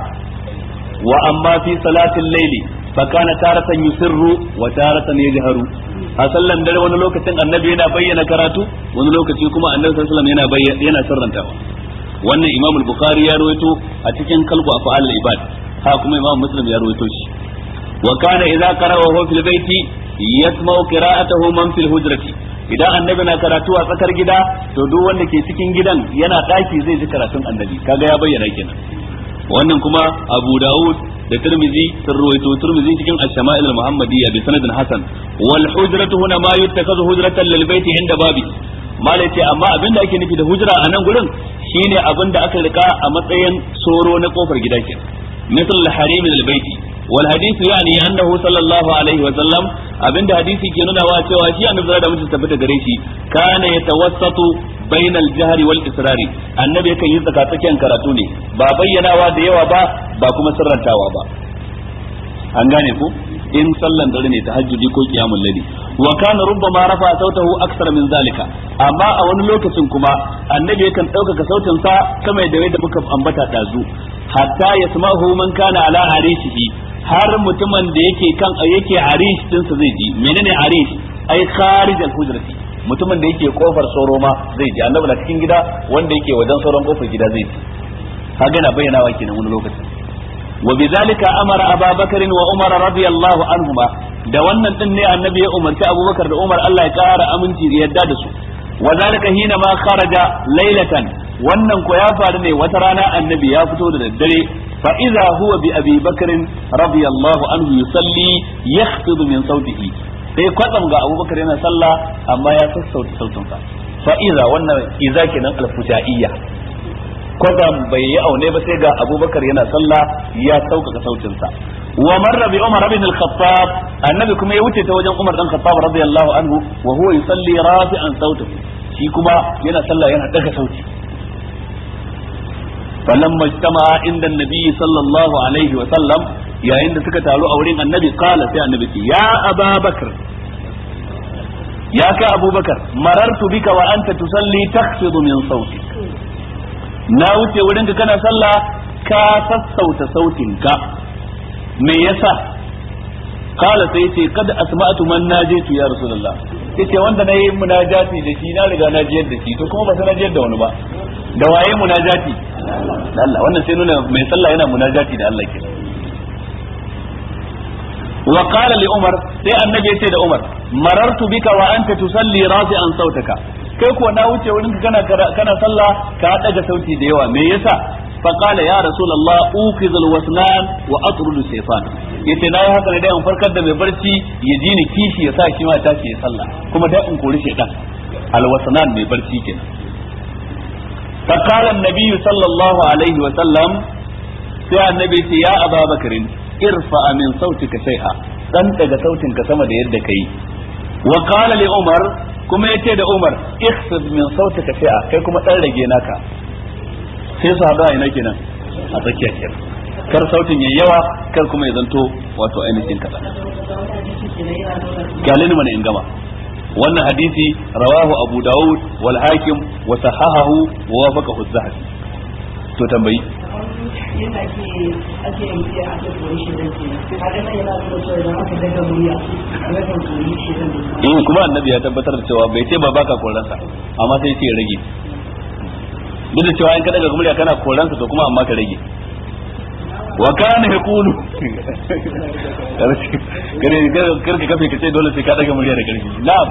wa amma fi salatil layli fa kana taratan yusirru wa taratan yajharu a sallan dare wani lokacin annabi yana bayyana karatu wani lokaci kuma annabi sallallahu alaihi wasallam yana bayyana yana sirrantawa wannan imam al-bukhari ya rawaito a cikin kalbu afal al-ibad ha kuma imam muslim ya rawaito shi wa kana idza qara'ahu fil baiti yasma'u qira'atahu man fil hujrati idan annabi na karatu a tsakar gida to duk wanda ke cikin gidan yana daki zai ji karatun annabi kaga ya bayyana kenan wannan kuma abu daud da tirmizi sun ruwaito tirmizi cikin ash-shama'il al-muhammadiyya bi sanadin hasan wal hujratu huna ma yuttakazu hujratan lil baiti inda babi malai ce amma abinda ake nufi da hujra a nan gurin shine abinda aka rika a matsayin soro na kofar gida ke misal al-harim al-baiti wal hadith yani annahu sallallahu alaihi wa sallam abinda hadisi ke nuna wa cewa shi annabi da mutum tabbata gare shi kana yatawassatu bain al-jahr wal israri annabi yakan yi tsakatsakiyan karatu ne ba bayyanawa da yawa ba ba kuma sirrantawa ba an gane ku in sallan dare ne tahajjudi ko qiyamul layli wa kana rubbama rafa sautahu aksara min zalika amma a wani lokacin kuma annabi yakan ɗaukaka sautin sa kamar da yadda muka ambata dazu hatta yasma'u man kana ala arishihi har mutumin da yake kan yake arish din sa zai ji menene arish ai kharij al-hujrati mutumin da yake kofar soro ma zai ji annabi na cikin gida wanda yake wajen sauran kofar gida zai ji kaga na bayyana wa kenan wani lokacin wa bidhalika amara ababakar wa umar radiyallahu anhuma da wannan din ne annabi ya umarci abubakar da umar Allah ya kara aminci da yadda da su wa zalika hina ma kharaja laylatan wannan ko ya faru ne wata rana annabi ya fito da daddare fa idza huwa bi abi bakr radiyallahu anhu yusalli yakhfidu min sautihi sai kwatsam ga abubakar yana sallah amma ya sassauta sautinsa fa idza wannan idza kenan al-fujaiyya kwatsam bai yi aune ba sai ga abubakar yana sallah ya sauƙaƙa sautinsa wa marra bi umar ibn al-khattab annabi kuma ya wuce ta wajen umar dan khattab radiyallahu anhu wa huwa yusalli rafi'an sautahu shi kuma yana sallah yana daga sauti falamma ijtama'a inda annabi sallallahu alaihi wa sallam yayin da suka taru a wurin annabi qala sai annabi ce ya ababakar ya ka abubakar marartu bika wa anta tusalli takhfidu min sautik na wuce wurin ka kana sallah ka sassauta sautinka me yasa qala sai yace kad asma'tu man najaitu ya rasulullah yace wanda nayi munajati da shi na riga na jiyar da shi to kuma ba san jiyar da wani ba da waye munajati da Allah wannan sai nuna mai sallah yana munajati da Allah kenan wa qala li umar sai annabi yace da umar marartu bika wa anta tusalli rafi'an sautaka kai ko na wuce wurin kana kana sallah ka daga sauti da yawa me yasa fa qala ya rasulullah uqiz alwasnan wa atrud shaytan yace nayi haka ne dai an farkar da mai barci ya ji ni kishi ya sa shi ma tashi ya sallah kuma dai in kori shaytan alwasnan mai barci kenan fa qala an-nabi sallallahu alaihi wa sallam sai annabi ce ya ababakarin irfa min sautika shay'a dan daga sautinka sama da yadda kai wa qala li umar kuma yace da umar ikhfid min sautika shay'a kai kuma dan rage naka sai su hada ina kenan a tsakiya kenan kar sautin yayi yawa kar kuma ya zanto wato ainihin kaza galini mana in gama wannan hadisi rawahu abu daud wal hakim wa sahahahu wa wafaqahu az-zahabi to tambayi yadda ake ake yanke ake koyi shi dan ke kaga nan yana da cewa idan aka daga murya yakan koyi shi dan eh kuma annabi ya tabbatar da cewa bai ce ba baka koransa amma sai ce rage duk da cewa in ka daga murya kana koransa to kuma amma ka rage wa kana yaqulu kare kare ka kafe ka ce dole sai ka daga murya da karfi na'am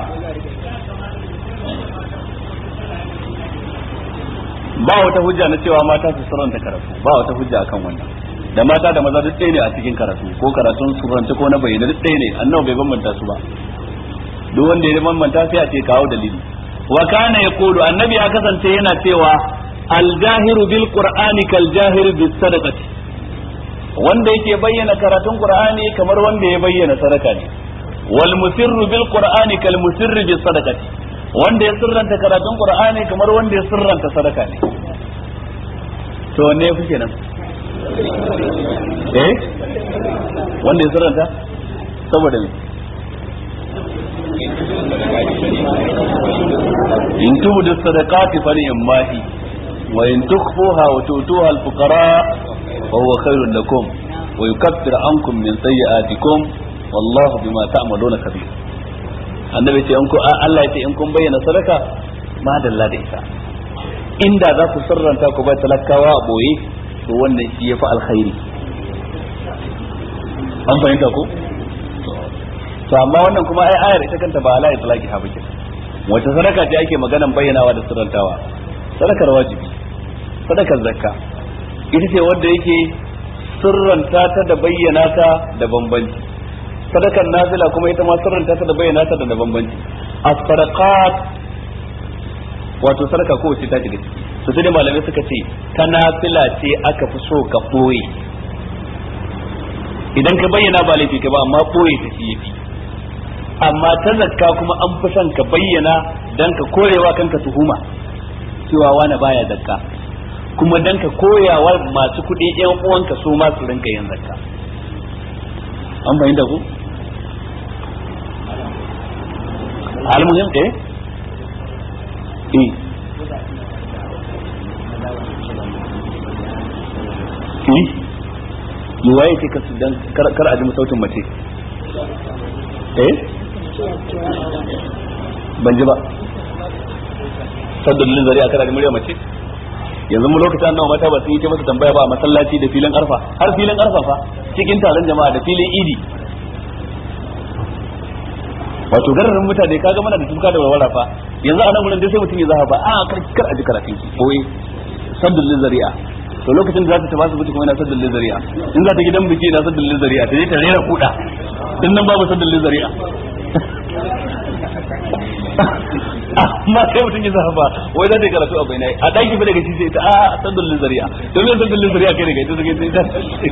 ba wata hujja na cewa mata su surranta karatu ba wata hujja akan wannan da mata da maza duk ɗaya ne a cikin karatu ko karatun surranta ko na bayyana duk ɗaya ne annabi bai bambanta su ba duk wanda ya bambanta sai a ce kawo dalili wa kana yaqulu annabi ya kasance yana cewa al-jahiru bil qur'ani kal jahiru bis sadaqati wanda yake bayyana karatun qur'ani kamar wanda ya bayyana sadaka ne wal musirru bil qur'ani kal musirri bis sadaqati wanda ya sirranta karatun qur'ani kamar wanda ya sirranta sadaka ne to wanne yafi kenan eh wanda ya sirranta saboda me in tubu sadaqati fa ni'mahi wa in tukhfuha wa tu'tuha al-fuqara fa huwa khairun lakum wa yukaffiru ankum min sayyi'atikum wallahu bima ta'maluna khabir annabi ce in ku Allah ya ce in kun bayyana sadaka ma dalla da ita inda za ku sirranta ku bai talakawa a boye to wannan shi yafi alkhairi an fahimta ko to amma wannan kuma ai ayar ita kanta ba ala itlaqi ha bace wata sadaka ce ake maganan bayyanawa da sirrantawa sadakar wajibi sadakar zakka ita ce wanda yake sirranta ta da bayyana ta da bambanci sadakar nafila kuma ita ma sirranta ta da bayyana ta da bambanci as-sadaqat wato sadaka ko wace ta shiga to sai dai malamai suka ce ta nafila ce aka fi so ka boye idan ka bayyana ba laifi ka ba amma boye ta shi yafi amma ta zakka kuma an fi son ka bayyana dan ka korewa kanka tuhuma cewa wani baya zakka kuma dan ka koyawa masu kuɗi ƴan uwanka su ma su rinka yin zakka an bayyana ku almuhim eh eh eh yiwaye ce dan kar a ji sautin mace eh ban ji ba saddun lizari a kara da murya mace yanzu mu lokacin annabawa mata ba sun yi masa tambaya ba a masallaci da filin arfa har filin arfa fa cikin taron jama'a da filin idi wato gararin mutane kaga mana da tuka da walwala fa yanzu anan gurin dai sai mutum ya zaha ba a kar kar a ji karatun ki koyi saddul lizari'a to lokacin da za ta tafi asibiti kuma yana saddul lizari'a in za ta gidan biki na saddul lizari'a ta je ta rera kuda din nan babu saddul lizari'a amma sai mutum ya zaha ba wai za ta karatu a bainai a daki fa daga shi sai ta a saddul lizari'a to me saddul lizari'a kai daga ita daga ita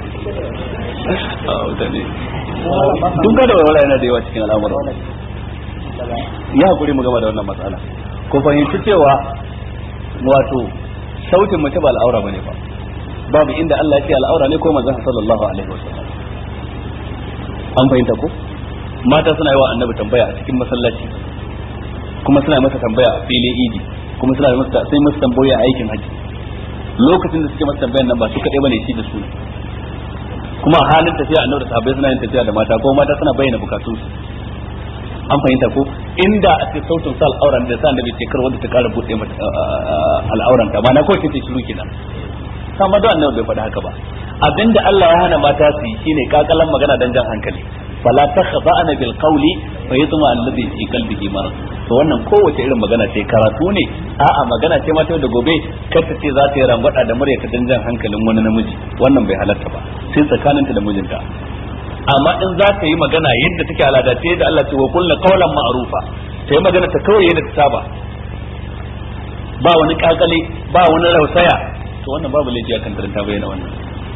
a mutane duk da walwala yana da yawa cikin al'amuran ya hakuri mu gama da wannan matsala ko fahimci cewa wato sautin mace ba al'aura bane ba babu inda Allah ya ce al'aura ne ko manzon sallallahu alaihi wasallam an fahimta ko mata suna yi wa annabi tambaya a cikin masallaci kuma suna masa tambaya a filin idi kuma suna masa sai masa tambaya a aikin haji lokacin da suke masa tambayan nan ba su kadai bane shi da su kuma a halin tafiya annabi da sahabbai suna yin tafiya da mata ko mata suna bayyana bukatun su an fahimta ko inda a ce sautin sa al'auran da sa annabi ce kar wanda ta kara bude mata al'auran ta ma na ko ce shiru kenan sama da annabi bai faɗa haka ba abinda Allah ya hana mata su yi shine kakalan magana dan jan hankali fala takhda'na bil qawli fa yatma alladhi fi qalbihi marad to wannan kowace irin magana ce karatu ne a'a magana ce mata da gobe kar ta ce za ta yi rangwada da murya ta dan jan hankalin wani namiji wannan bai halarta ba sai tsakaninta da mijinta amma in za ta yi magana yadda take aladace da Allah ce wa kullu qawlan ma'rufa ta yi magana ta kawai yadda ta saba ba wani kakale ba wani rausaya to wannan babu laifi akan taranta bayyana wannan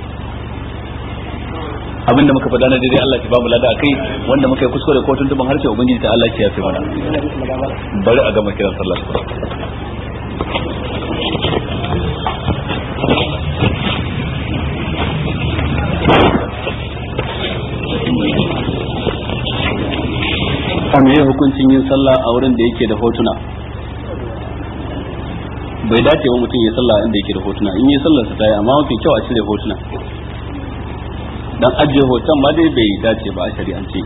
abinda muka faɗa na daidai Allah ya ba mu lada akai wanda muka yi kuskure ko tuntuban harshe ubangiji ta Allah ya yafe mana bari a gama kiran sallah a me hukuncin yin sallah a wurin da yake da hotuna bai dace wa mutum ya sallah inda yake da hotuna in yi sallar sa tayi amma mafi kyau a cire hotuna dan ajiye hoton ma dai bai dace ba a shari'ance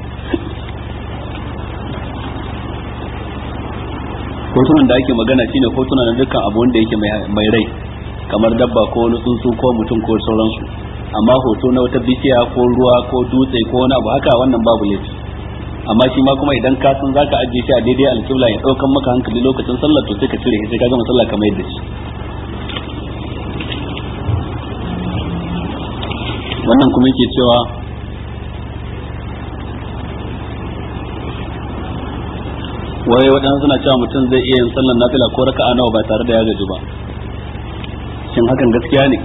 hotunan da ake magana shine hotuna na dukkan abu wanda yake mai rai kamar dabba ko wani tsuntsu ko mutum ko sauransu amma hoto na wata bishiya ko ruwa ko dutse ko wani abu haka wannan babu laifi amma shi ma kuma idan ka san zaka ajiye shi a daidai alƙibla ya daukan maka hankali lokacin sallar to sai ka cire shi sai ka gama sallah kamar yadda shi wannan kuma yake cewa wai waɗansu suna cewa mutum zai iya yin sallar nafila ko raka'a nawa ba tare da ya gaji ba shin hakan gaskiya ne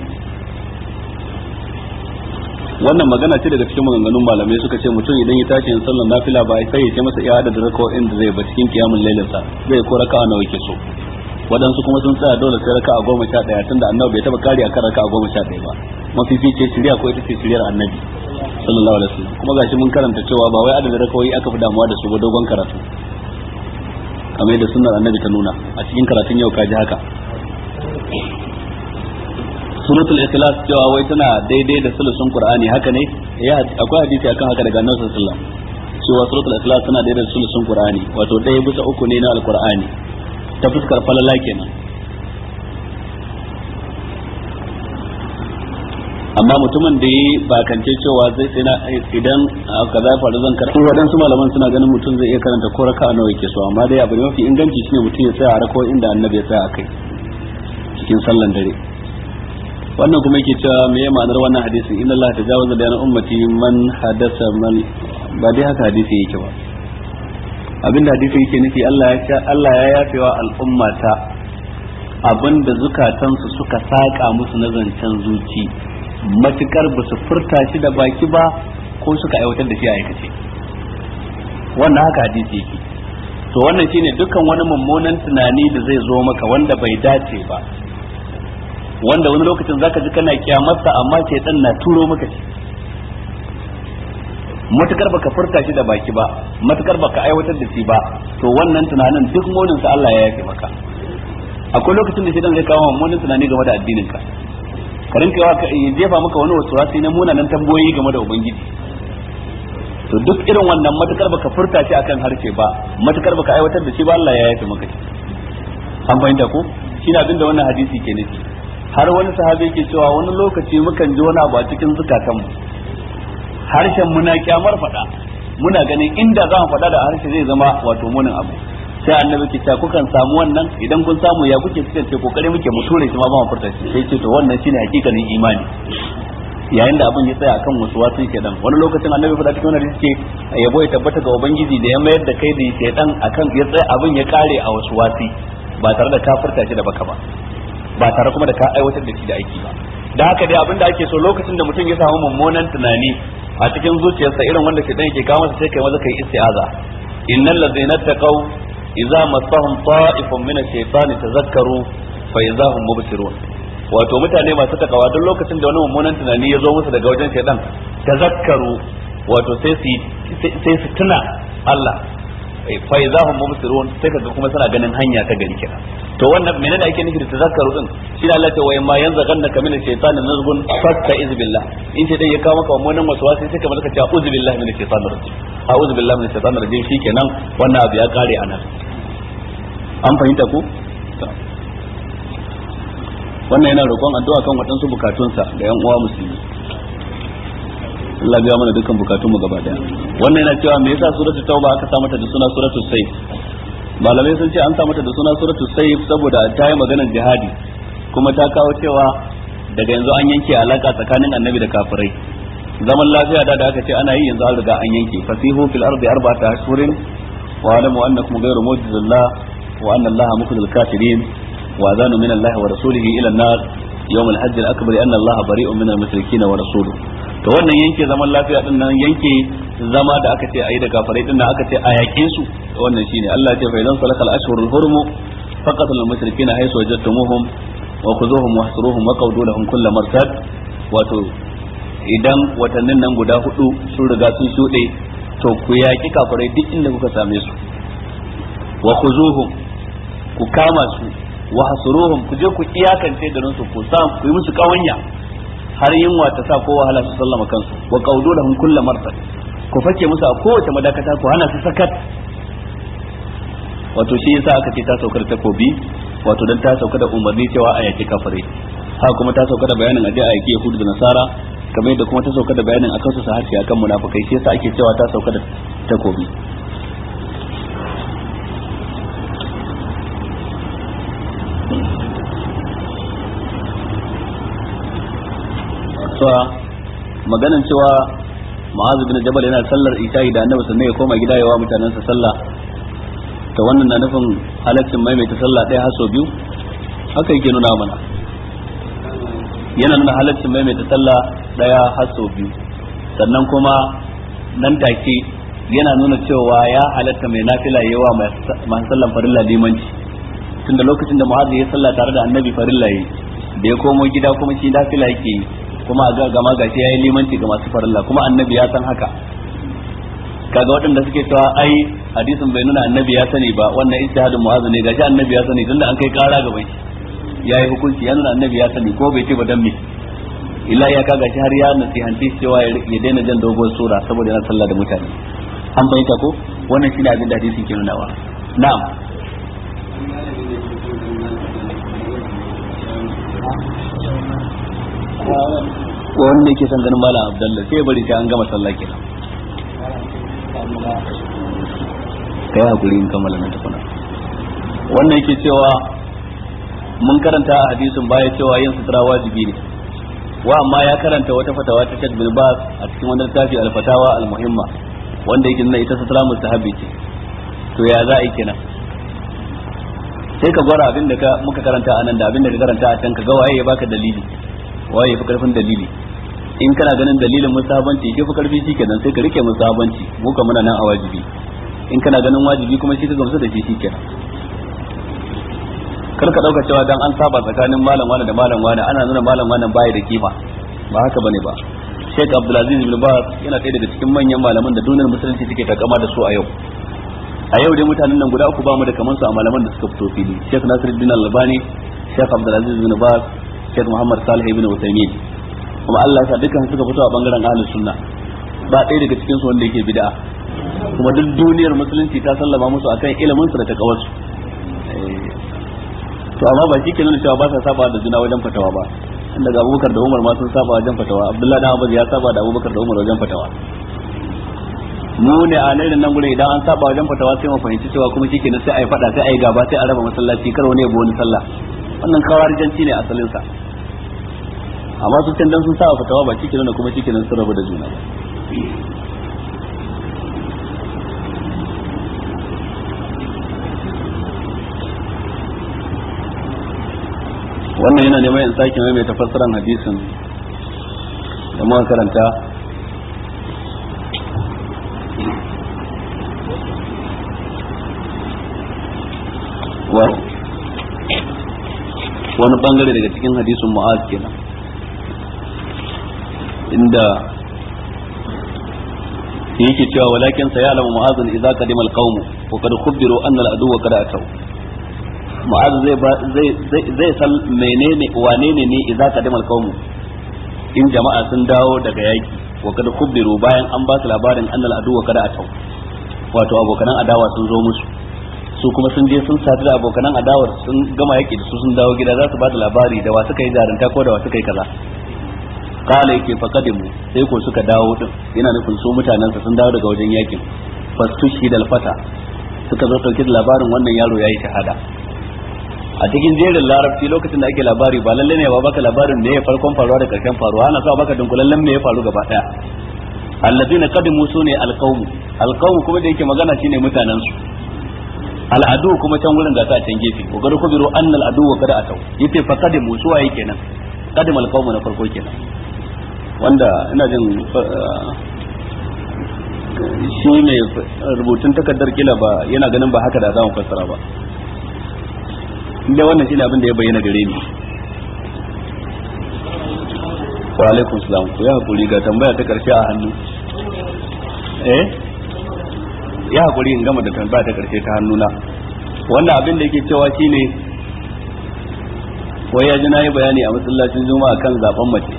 wannan magana ce daga cikin maganganun malamai suka ce mutum idan ya tashi yin sallar nafila ba sai ya ce masa iya adadin raka'o'in da zai ba cikin kiyamul lailinsa zai ko raka'a nawa yake so waɗansu kuma sun tsaya dole sai raka'a goma sha ɗaya tunda annabi bai taɓa kari akan raka'a goma sha ɗaya ba mafifice shirya ko ita ce shiryar annabi sallallahu alaihi wasallam kuma gashi mun karanta cewa ba wai adadin rakawoyi aka fi damuwa da su ba dogon karatu kamar yadda sunnar annabi ta nuna a cikin karatun yau kaji haka suratul ikhlas cewa wai tana daidai da sulusun qur'ani haka ne ya akwai hadisi akan haka daga annabi sallallahu alaihi wasallam cewa suratul ikhlas tana daidai da sulusun qur'ani wato ɗaya bisa uku ne na alqur'ani ta fuskar falala kenan amma mutumin da yi bakance cewa zai sai na idan aka za faru zan karanta waɗansu malaman suna ganin mutum zai iya karanta ko raka nawa yake so amma dai abu ne mafi inganci shine mutum ya tsaya a rako inda annabi ya tsaya akai cikin sallan dare wannan kuma yake cewa me ya ma'anar wannan hadisin inna Allah tajawaza da ummati man hadasa man ba dai haka hadisi yake ba abinda hadisi yake nufi Allah ya Allah ya yafewa al'ummata abinda zukatansu suka saka musu na zancen zuci matukar ba su furta shi da baki ba ko suka aiwatar da shi a aikace wannan haka hadisi yake to wannan shine dukkan wani mummunan tunani da zai zo maka wanda bai dace ba wanda wani lokacin zaka ji kana kiyamarsa amma shaytan na turo maka shi matukar baka furta shi da baki ba matukar baka aiwatar da shi ba to wannan tunanin duk munin sa Allah ya yafe maka akwai lokacin da shaytan zai kawo mummunan tunani game da addinin ka ka rinka yawa ka jefa maka wani waswasi na munanan tambayoyi game da ubangiji to duk irin wannan matukar baka furta shi akan harshe ba matukar baka aiwatar da shi ba Allah ya yafe maka shi an fahimta ko shine abin da wannan hadisi ke nufi har wani sahabi yake cewa wani lokaci mukan ji wani abu a cikin zukatan mu harshen muna kyamar fada muna ganin inda za mu fada da harshe zai zama wato munin abu sai annabi ke cewa kukan samu wannan idan kun samu ya kuke cikin ce kokari muke mu ture shi ma ba mu furta shi sai ce to wannan shine hakikanin imani yayin da abin ya tsaya akan wasu wasu kenan wani lokacin annabi fada cikin wannan hadisi ce yabo ya tabbata ga ubangiji da ya mayar da kai da shedan akan ya tsaya abin ya kare a wasu wasi ba tare da ka furta shi da baka ba ba tare kuma da ka aiwatar da shi da aiki ba da haka dai abin da ake so lokacin da mutum ya samu mummunan tunani a cikin zuciyarsa irin wanda shedan yake kawo masa sai kai maza kai isti'aza innal ladzina taqaw idza massahum ta'ifun min ash-shaytani tazakkaru fa idza hum mubsirun wato mutane masu takawa duk lokacin da wani mummunan tunani ya zo musu daga wajen shaytan tazakkaru wato sai su sai su tuna Allah fa idahum mubsirun sai kaga kuma suna ganin hanya ta gari kenan to wannan menene ake nufi da tazakkaru din shi ne Allah ta waye ma yanzu ganna kamina shaytan nazgun fatta iz billah in sai dai ya kawo maka wannan waswasi sai kamar ka ce a'udhu billahi minash shaitanir rajim a'udhu billahi minash shaitanir rajim shikenan wannan abu ya kare anan an fahimta ko wannan yana roƙon addu'a kan waɗansu bukatunsa da yan uwa musulmi Allah biya mana dukkan bukatun mu gaba daya wannan yana cewa me yasa suratul tauba aka sa mata da suna suratul sayf malamai sun ce an sa mata da suna suratul sayf saboda ta yi maganar jihadi kuma ta kawo cewa daga yanzu an yanke alaka tsakanin annabi da kafirai zaman lafiya da da aka ce ana yi yanzu an riga an yanke fasihu fil ardi arba'ata ashhurin wa alamu annakum ghayru mu'jizillah wa anna allaha mukhzil kafirin wa adanu min allahi wa rasulihi ila an-nar yawm al-hajj al-akbar anna allaha bari'un min al-mushrikeen wa rasuluhu to wannan yanke zaman lafiya din nan yanke zama da aka ce ayi da kafirai din nan aka ce a yakin su wannan shine Allah ya ce fa idan salakal ashhurul hurum faqatul mushrikeena haythu wajadtumuhum wa khuzuhum wahsuruhum wa qawdu lahum kull marsad wato idan watannin nan guda hudu sun riga sun shude to ku yaki kafirai duk inda kuka same su wa khuzuhum ku kama su wahsuruhum ku je ku iyakance garin su ku sa ku yi musu kawanya har yunwa ta sa ko wahala su sallama kansu wa qawdu lahum kull marsad ku fake musu a kowace madakata ku hana su sakat wato shi yasa aka ce ta saukar takobi wato dan ta sauka da umarni cewa a yaki kafare haka kuma ta sauka da bayanin aje a yaki yahudu da nasara kamar yadda kuma ta sauka da bayanin akan su sa harshe akan munafikai shi yasa ake cewa ta sauka da takobi maganan cewa Mu'adh bin Jabal yana sallar isha'i da Annabi sannan ya koma gida yawa mutanansa sallah to wannan na nufin halaccin maimaita sallah ɗaya har sau biyu haka yake nuna mana yana nuna halaccin maimaita sallah ɗaya har sau biyu sannan kuma nan take yana nuna cewa ya halatta mai nafila yawa masu sallan farilla limanci tunda lokacin da Mu'adh ya sallah tare da Annabi farilla yayi da ya komo gida kuma shi nafila yake yi kuma a gama gashi yayi limanci ga masu farilla kuma annabi ya san haka kaga waɗanda suke cewa ai hadisin bai nuna annabi ya sani ba wannan ijtihadin mu'azz ne gashi annabi ya sani tunda an kai kara gaban shi yayi hukunci ya nuna annabi ya sani ko bai ce ba dan me illa ya kaga shi har ya nasihanci cewa ya daina jan dogon sura saboda yana sallah da mutane an bayyana ko wannan shine abin da hadisin ke nunawa na'am ko wanda yake son ganin malam Abdullahi sai bari sai an gama sallah kenan kai hakuri in kammala nan tukuna wannan yake cewa mun karanta a hadisin baya cewa yin sutura wajibi ne wa amma ya karanta wata fatawa ta Sheikh bin Baz a cikin wannan tafi al-fatawa al-muhimma wanda yake nuna ita sutura mustahabi ce to ya za a yi kenan sai ka gwara abin da muka karanta anan da abin da ka karanta a can ka ga waye ya baka dalili waye fi karfin dalili in kana ganin dalilin musahabanci ke fi karfi shikenan sai ka rike musahabanci mu kuma muna nan a wajibi in kana ganin wajibi kuma shi ka gamsu da shi shikenan kar ka dauka cewa dan an saba tsakanin malam wani da malam wani ana nuna malam wani bai da kima ba haka bane ba Sheikh Abdulaziz ibn Baz yana ɗaya daga cikin manyan malaman da duniyar musulunci take takama da su a yau a yau dai mutanen nan guda uku ba mu da kaman su a malaman da suka fito fili Sheikh Nasiruddin Albani Sheikh Abdulaziz ibn Baz Sheikh Muhammad Salih ibn Uthaymeen kuma Allah ya sa dukkan suka fito a bangaren ahlus sunna ba ɗaya daga cikin su wanda yake bid'a kuma duk duniyar musulunci ta sallama musu akan ilimin su da takawarsu to amma ba shike nuna cewa ba sa saba da juna wajen fatawa ba inda ga Abubakar da Umar ma sun saba wajen fatawa Abdullahi da Abbas ya saba da Abubakar da Umar wajen fatawa mu ne a nan nan gure idan an saba wajen fatawa sai mu fahimci cewa kuma shikenan sai ai fada sai ai gaba sai a raba masallaci kar wani ya bi wani sallah wannan kawarijanci ne asalin sa amma su can dan sun saba fatawa ba shikenan kuma shikenan sun rabu da juna wannan yana neman in sake mai tafsirin hadisin da muka karanta wani bangare daga cikin hadisin Mu'az kenan inda yake cewa walakin sayalamu mu'azun idza qadima al-qawm wa qad khubbiru anna al-aduwwa qad ataw mu'az zai zai zai san menene wane ne ne idza qadima al-qawm in jama'a sun dawo daga yaki wa qad khubbiru bayan an ba su labarin anna al-aduwwa qad ataw wato abokanan adawa sun zo musu su kuma sun je sun sadu da abokanan adawar sun gama yaki da su sun dawo gida za su ba da labari da wa suka yi jarunta ko da wa suka yi kaza kala yake faqadimu sai ko suka dawo din yana nufin su mutanensa sun dawo daga wajen yakin fastushi dal fata suka zo dauke da labarin wannan yaro yayi shahada a cikin jerin larabci lokacin da ake labari ba lalle ne ba baka labarin me ya farkon faruwa da karshen faruwa ana sa baka dunkulallen me ya faru gaba daya alladina qadimu sune alqawm alqawm kuma da yake magana shine mutanen su al'adu kuma can gurin gasa a can gefe wa gadu kubiru annal adu wa kada atau yace fa qadimu su waye kenan qadim alqawm na farko kenan wanda ina jin shi ne rubutun takardar kila ba yana ganin ba haka da za mu fassara ba inda wannan shine abin da ya bayyana gare ni wa alaikum salam ku ya hakuri ga tambaya ta karshe a hannu eh ya hakuri in gama da tambaya ta karshe ta hannuna wannan abin da yake cewa shine wai ya ji na yi bayani a masallacin juma'a kan zaben mace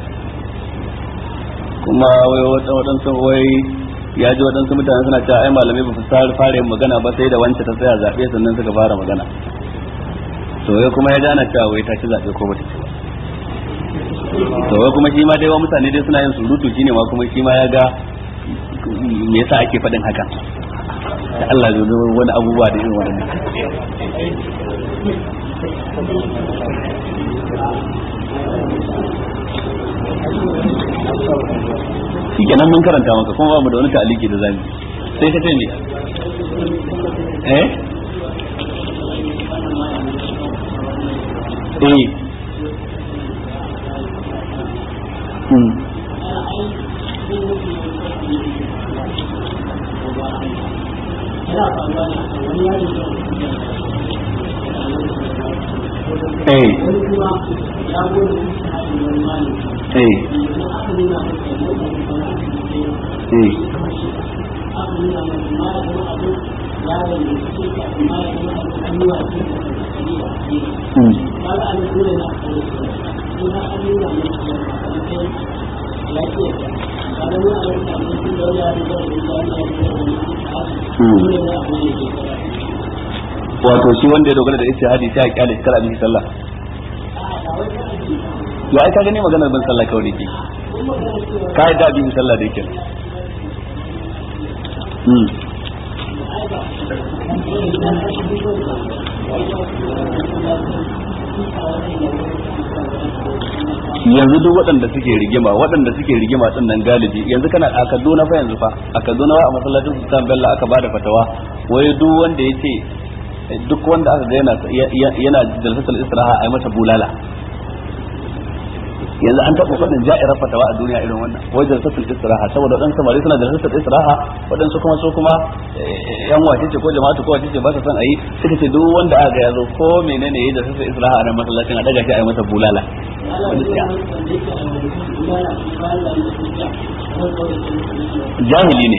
kuma wai waɗansu wai ya ji waɗansu mutane suna cewa ai malamai ba su fara yin magana ba sai da wance ta tsaya zaɓe sannan suka fara magana to wai kuma ya gana cewa wai ta ci zaɓe ko ba ta ci ba to wai kuma shi ma dai wa mutane dai suna yin surutu shine ma kuma shi ma ya ga me yasa ake faɗin haka da Allah ya zo wani abubuwa da irin wannan shi kenan mun karanta maka kuma ba mu da wani ta'aliki da zamu sai ka ce me eh eh hmm eh eh wato shi wanda ya dogara da ijtihadi sai a kyale kar a bi sallah ya ai ka gani maganar ban sallah kawai dake ka yi da bi sallah da yake hmm yanzu duk waɗanda suke rigima waɗanda suke rigima din nan galibi yanzu kana a Kaduna fa yanzu fa a Kaduna wa a masallacin Sultan Bello aka bada fatawa wai duk wanda yace duk wanda aka ga yana yana jalsatul istiraha ai mata bulala yanzu an taɓa faɗin ja'irar fatawa a duniya irin wannan wai jalsatul istiraha saboda waɗansu samari suna jalsatul istiraha waɗansu kuma su kuma yan wace ce ko jama'atu ko wace ce ba su son ayi suka ce duk wanda aka ya zo ko menene yayi jalsatul istiraha a nan masallacin a daga shi ayi masa bulala jahili ne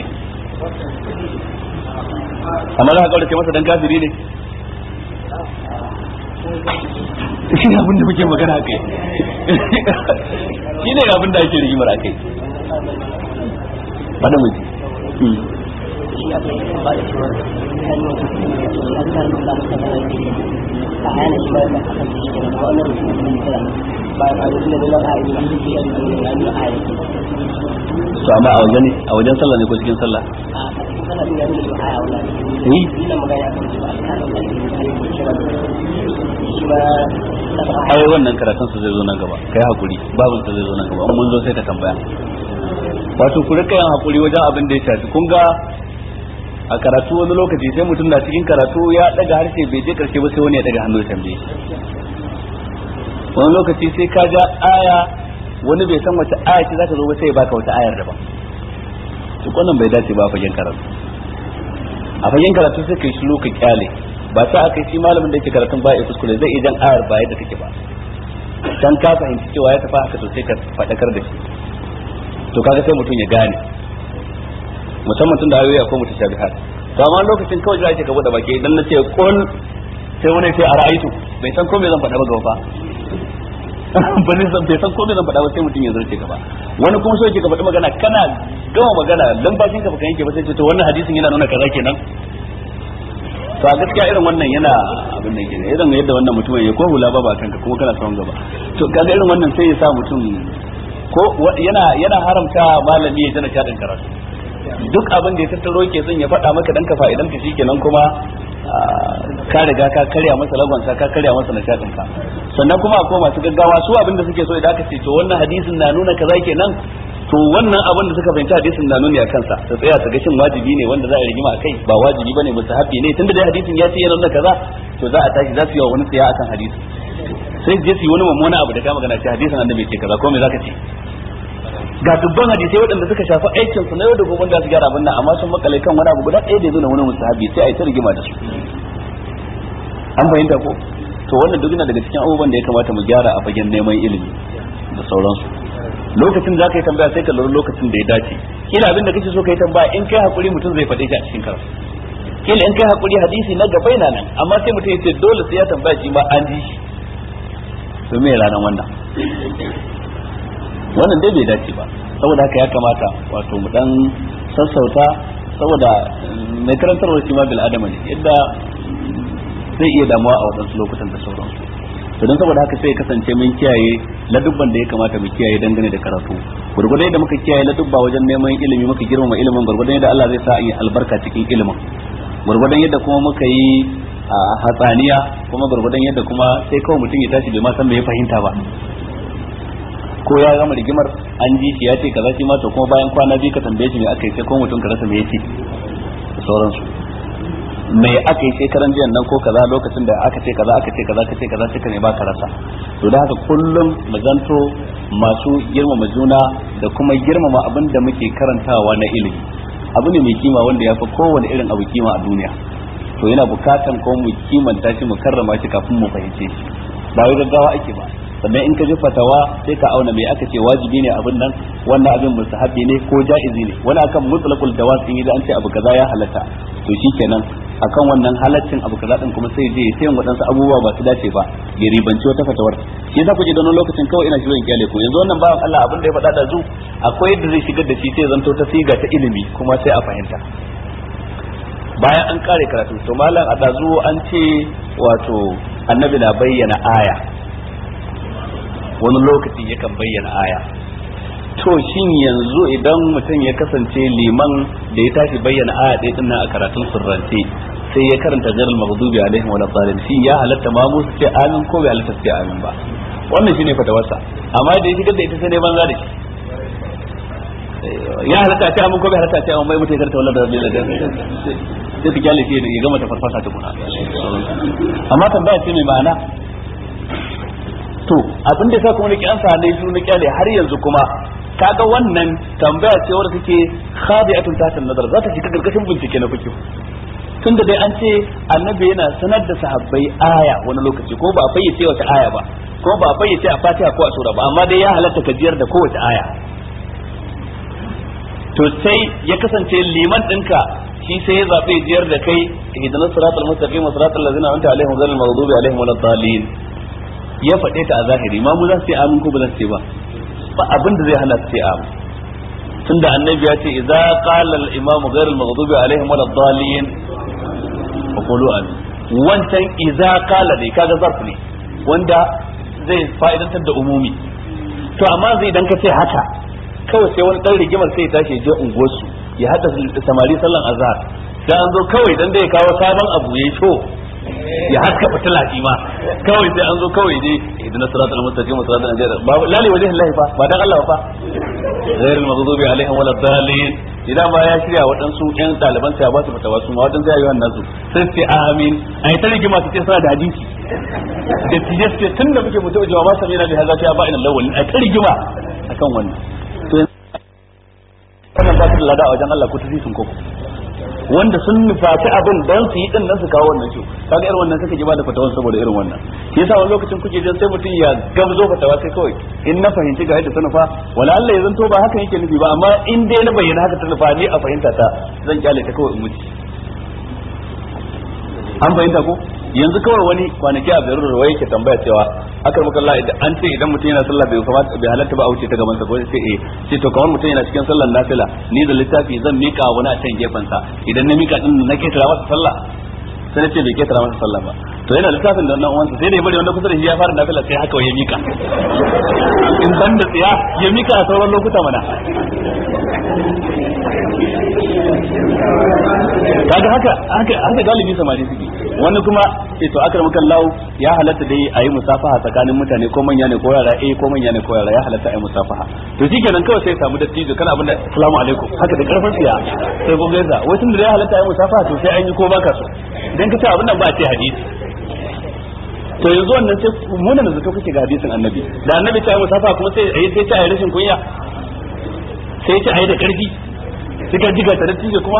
amma za ka kaurace masa dan kafiri ne shi ne abin da muke magana a kai shi ne abin da ake rigimar a kai faɗa mu to amma a wajen a wajen sallah ne ko cikin sallah ai wannan karatun su zai zo nan gaba kai hakuri babu su zai zo nan gaba an mun zo sai ka tambaya wato ku rika yin hakuri wajen abin da ya shafi kun ga a karatu wani lokaci sai mutum na cikin karatu ya daga harshe bai je karshe ba sai wani ya daga hannu ya tambaye wani lokaci sai ka ja aya wani bai san wace aya ce zaka zo ba sai ya baka wata ayar daban duk wannan bai dace ba a fagen karatu a fagen karatu sai kai shiru ka kyale ba ta aka shi malamin da yake karatun ba ya kuskure zai iya jan ayar ba yadda take ba dan ka fahimci cewa ya tafi haka to sai ka fadakar da shi to kaga sai mutum ya gane musamman tun da ayoyi akwai mutashabihat to amma lokacin kawai za a ce ka bude baki idan na ce qul sai wani ce ara'aytu bai san ko me zan faɗa ba gaba ba ne san bai san ko me zan faɗa ba sai mutum ya zarce gaba wani kuma so yake ka faɗi magana kana gama magana lambashin ka baka yanke ba sai ce to wannan hadisin yana nuna kaza kenan to a gaskiya irin wannan yana abin da yake irin yadda wannan mutumin ya ko hula ba ba kanka kuma kana son gaba to kaga irin wannan sai ya sa mutum ko yana yana haramta malami ya jana kadin karatu duk abin da ya tattaro ke son ya faɗa maka dan ka fa'idan ka shikenan kuma ka riga ka karya masa lagonsa ka karya masa nishadin ka sannan kuma akwai masu gaggawa su abin da suke so idan aka ce to wannan hadisin na nuna kaza kenan to wannan abin da suka fahimci hadisin na nuni a kansa ta tsaya su ga shin wajibi ne wanda za a rigima akai ba wajibi bane mustahabi ne tunda dai hadisin ya ce yana nuna kaza to za a tashi za su yi wa wani tsaya akan hadisi sai je su yi wani mummuna abu da ka magana ce hadisin annabi ce kaza ko me zaka ce ga dubban hadisai waɗanda suka shafi aikin su na yau da gobe da su gyara abin nan amma sun makale kan wani abu guda ɗaya da ya nuna wani mustahabi sai a yi ta rigima da su an fahimta ko to wannan duk yana daga cikin abubuwan da ya kamata mu gyara a fagen neman ilimi da sauransu lokacin da ka yi tambaya sai ka lura lokacin da ya dace kila abin da kake so ka yi tambaya in kai hakuri mutum zai faɗe shi a cikin karatu kila in kai hakuri hadisi na gaba yana nan amma sai mutum ya ce dole sai ya tambaya shi ma an ji shi to me ranan wannan wannan dai bai dace ba saboda haka ya kamata wato mu dan sassauta saboda mai karantarwar shi ma bil adama ne yadda zai iya damuwa a wadansu lokutan da sauransu to don saboda haka sai ya kasance mun kiyaye ladubban da ya kamata mu kiyaye dangane da karatu gurgurdai da muka kiyaye ladubba wajen neman ilimi muka girmama ilimin gurgurdai da Allah zai sa yi albarka cikin ilimin gurgurdan yadda kuma muka yi a hatsaniya kuma gurgurdan yadda kuma sai kawai mutum ya tashi bai ma san me ya fahimta ba ko ya gama rigimar an ji shi ya ce kaza shi ma to kuma bayan kwana biyu ka tambaye shi me aka yi sai ko mutum ka rasa me yace da sauransu me aka yi sai karan jiyan nan ko kaza lokacin da aka ce kaza aka ce kaza aka ce kaza sai ka ne ba ka rasa to da haka kullum mu zanto masu girmama juna da kuma girmama abin da muke karantawa na ilimi abu ne mai kima wanda ya fi kowane irin abu kima a duniya to yana bukatan ko mu kimanta shi mu karrama shi kafin mu fahimce shi ba wai gaggawa ake ba sannan in ka ji fatawa sai ka auna me aka ce wajibi ne abin nan wannan abin mustahabi ne ko ja'izi ne wani akan mutlaqul jawaz in idan an ce abu kaza ya halatta to shikenan akan wannan halaccin abu kaza din kuma sai je sai wadansu abubuwa ba su dace ba ya ribanci wata fatawar shi yasa kuje don lokacin kawai ina shirin kyale ko yanzu wannan bawan Allah abin da ya faɗa da zu akwai yadda zai shigar da shi sai zanto ta siga ta ilimi kuma sai a fahimta bayan an kare karatu to malam adazu an ce wato annabi na bayyana aya wani lokaci yakan bayyana aya to shin yanzu idan mutum ya kasance liman da ya tashi bayyana aya ɗaya din nan a karatun sirrance sai ya karanta jaral maghdubi alaihim wal dhalin shi ya halatta ma mu ce amin ko bai halatta ce amin ba wannan shine fatawarsa amma da ya shigar da ita sai ne banza da shi ya halatta ce amin ko bai halatta ce amin bai mutai karanta wallahi da sai ka kyale shi ya gama ta farfasa ta kuna amma tambaya ce mai ma'ana to abin da sa kuma nake an sa ne su na kyale har yanzu kuma kaga wannan tambaya ce wanda take khadi'atun tahta nazar za ta shiga gargashin bincike na fiqh tunda dai an ce annabi yana sanar da sahabbai aya wani lokaci ko ba a fayyace wata aya ba ko ba a fayyace a Fatiha ko a sura ba amma dai ya halatta ka jiyar da kowace aya to sai ya kasance liman dinka shi sai ya zabe jiyar da kai ihdinas siratal mustaqim siratal ladzina an'amta alaihim ghayril maghdubi alaihim waladdallin ya faɗe ta a zahiri ma mu za su ce amin ko ba za su ce ba ba abin da zai hana su ce amin tunda annabi ya ce idza qala al imam ghayr al maghdubi alaihim wal dhalin fa qulu amin wancan idza qala dai kaga zarf ne wanda zai fa'idantar da umumi to amma zai dan kace haka kawai sai wani dan rigimar sai ya tashi je unguwarsu ya hada samari sallan azhar sai an zo kawai dan da ya kawo sabon abu yayi to ya haska fitila shi ma kawai sai an zo kawai dai idan siratal mustaqim siratal anbiya ba lali wajhi Allah fa ba dan Allah fa ghayril maghdubi alaihim wala dhalin idan ma ya shirya wadansu yan daliban sai ba su fatawa su ma wadan zai yi wannan su sai sai amin ai ta rigima su ce suna da hadisi da tije ce tunda muke mutu jawa ba samina bi hadza ta ba ina lawalin ai ta rigima akan wannan to wannan ba su da lada a wajen Allah ko tafi sun koko wanda sun nufaci abin dan su yi din nan su kawo wannan ciwo kaga irin wannan kake ji ba da fatawan saboda irin wannan shi yasa wani lokacin kuke jin sai mutum ya gamzo fatawa sai kawai in na fahimci ga yadda ta nufa wala Allah ya zanto ba haka yake nufi ba amma in dai na bayyana haka ta nufa ni a fahimta ta zan kyale ta kawai in mutu an fahimta ko yanzu kawai wani kwanaki a biyar ruwa yake tambaya cewa akar makalla an ce idan mutum yana sallah bai kamata bai halatta ba a wuce ta gaban sa ko sai eh sai to kamar mutum yana cikin sallar nafila ni da littafi zan mika wani a can gefen sa idan na mika din na ketara masa sallah sai na ce bai ketara masa sallah ba to yana littafin da wannan uwansa sai da ya bari wanda kusa da shi ya fara nafila sai haka ya mika in ban da tsiya ya mika a sauran lokuta mana kaga haka haka haka galibi samari suke wani kuma sai to akar maka Allah ya halatta dai ayi musafaha tsakanin mutane ko manya ne ko yara eh ko manya ne ko yara ya halatta ayi musafaha to shikenan kawai sai samu dattijo kana abin da assalamu alaikum haka da karfin siya sai ko gaisa wai tun da ya halatta ayi musafaha to sai an yi ko baka so idan ka ce abin nan ba ce hadisi to yanzu wannan sai muna da zato kake ga hadisin annabi da annabi ta yi musafaha kuma sai ayi sai ta ayi rashin kunya sai ta ayi da karfi suka jiga ta dattijo kuma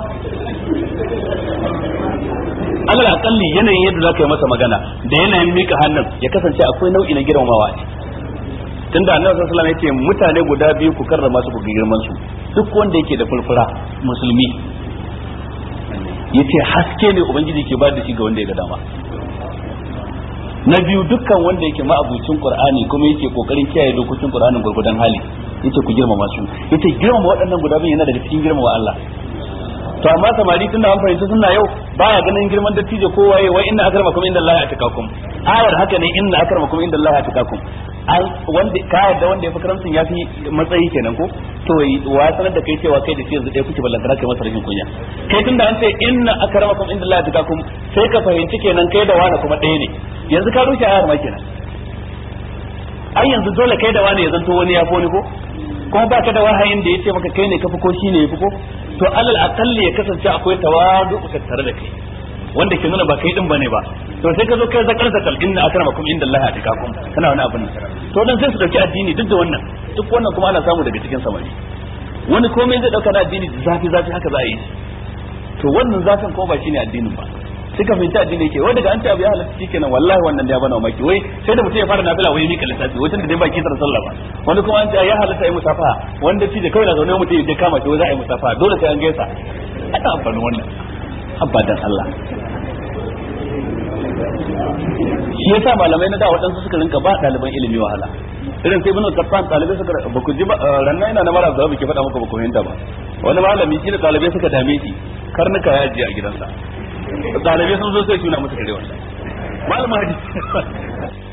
alal akalli yanayin yadda zaka yi masa magana da yanayin mika hannun ya kasance akwai nau'i na girmamawa tunda annabi sallallahu alaihi wasallam yake mutane guda biyu ku karrama su ku girman su duk wanda yake da fulfura musulmi yace haske ne ubangiji ke ba da shi ga wanda ya ga dama na biyu dukkan wanda yake ma'abucin qur'ani kuma yake kokarin kiyaye dokokin qur'anin gurgudan hali yace ku girmama su yace girmama waɗannan guda biyu yana daga cikin girmama Allah to amma samari tunda an fahimci sunna yau baya ganin girman dattijo ko waye wai inna akramakum indallahi atqakum ayar haka ne inna akramakum indallahi atqakum an wanda ka yarda wanda ya fi karamcin yafi matsayi kenan ko to wa sanar da kai cewa kai da shi yanzu dai kuke ballantana kai masa rashin kunya kai tunda an ce inna akramakum indallahi atqakum sai ka fahimci kenan kai da wani kuma ɗaya ne yanzu ka rushe ayar ma kenan ai yanzu dole kai da wani ya zanto wani ya fi wani ko kuma baka da wahayin da yace maka kai ne kafi ko shine yafi ko to alal aqalli ya kasance akwai tawadu tattare da kai wanda ke nuna ba kai din bane ba to sai ka zo kai zakar zakal inna akramakum indallahi atqakum kana wani abin to dan sai su dauki addini duk da wannan duk wannan kuma ana samu daga cikin samari wani komai zai dauka na addini zafi zafi haka za a yi to wannan zafin ko ba shine addinin ba suka fahimci addini yake wai daga an ce abu ya halatta shikenan wallahi wannan da ya bana maki wai sai da mutum ya fara nafila wai mika lissafi wai tunda dai ba kitar sallah ba wani kuma an ce ya halatta yi musafaha wanda ci da kawai na zaune mutum ya kama shi wai za a yi musafaha dole sai an gaisa ana amfani wannan abadan Allah shi yasa malamai na da waɗansu suka rinka ba ɗaliban ilimi wahala irin sai ibn al-Qattan ɗalibai suka ba ku ji ba ranna ina na mara da ke faɗa muku ba ku fahimta ba wani malami shi da ɗalibai suka dame shi karnuka ya ajiye a gidansa ɗalibai sun zo sai suna musu kare wannan malamin hadisi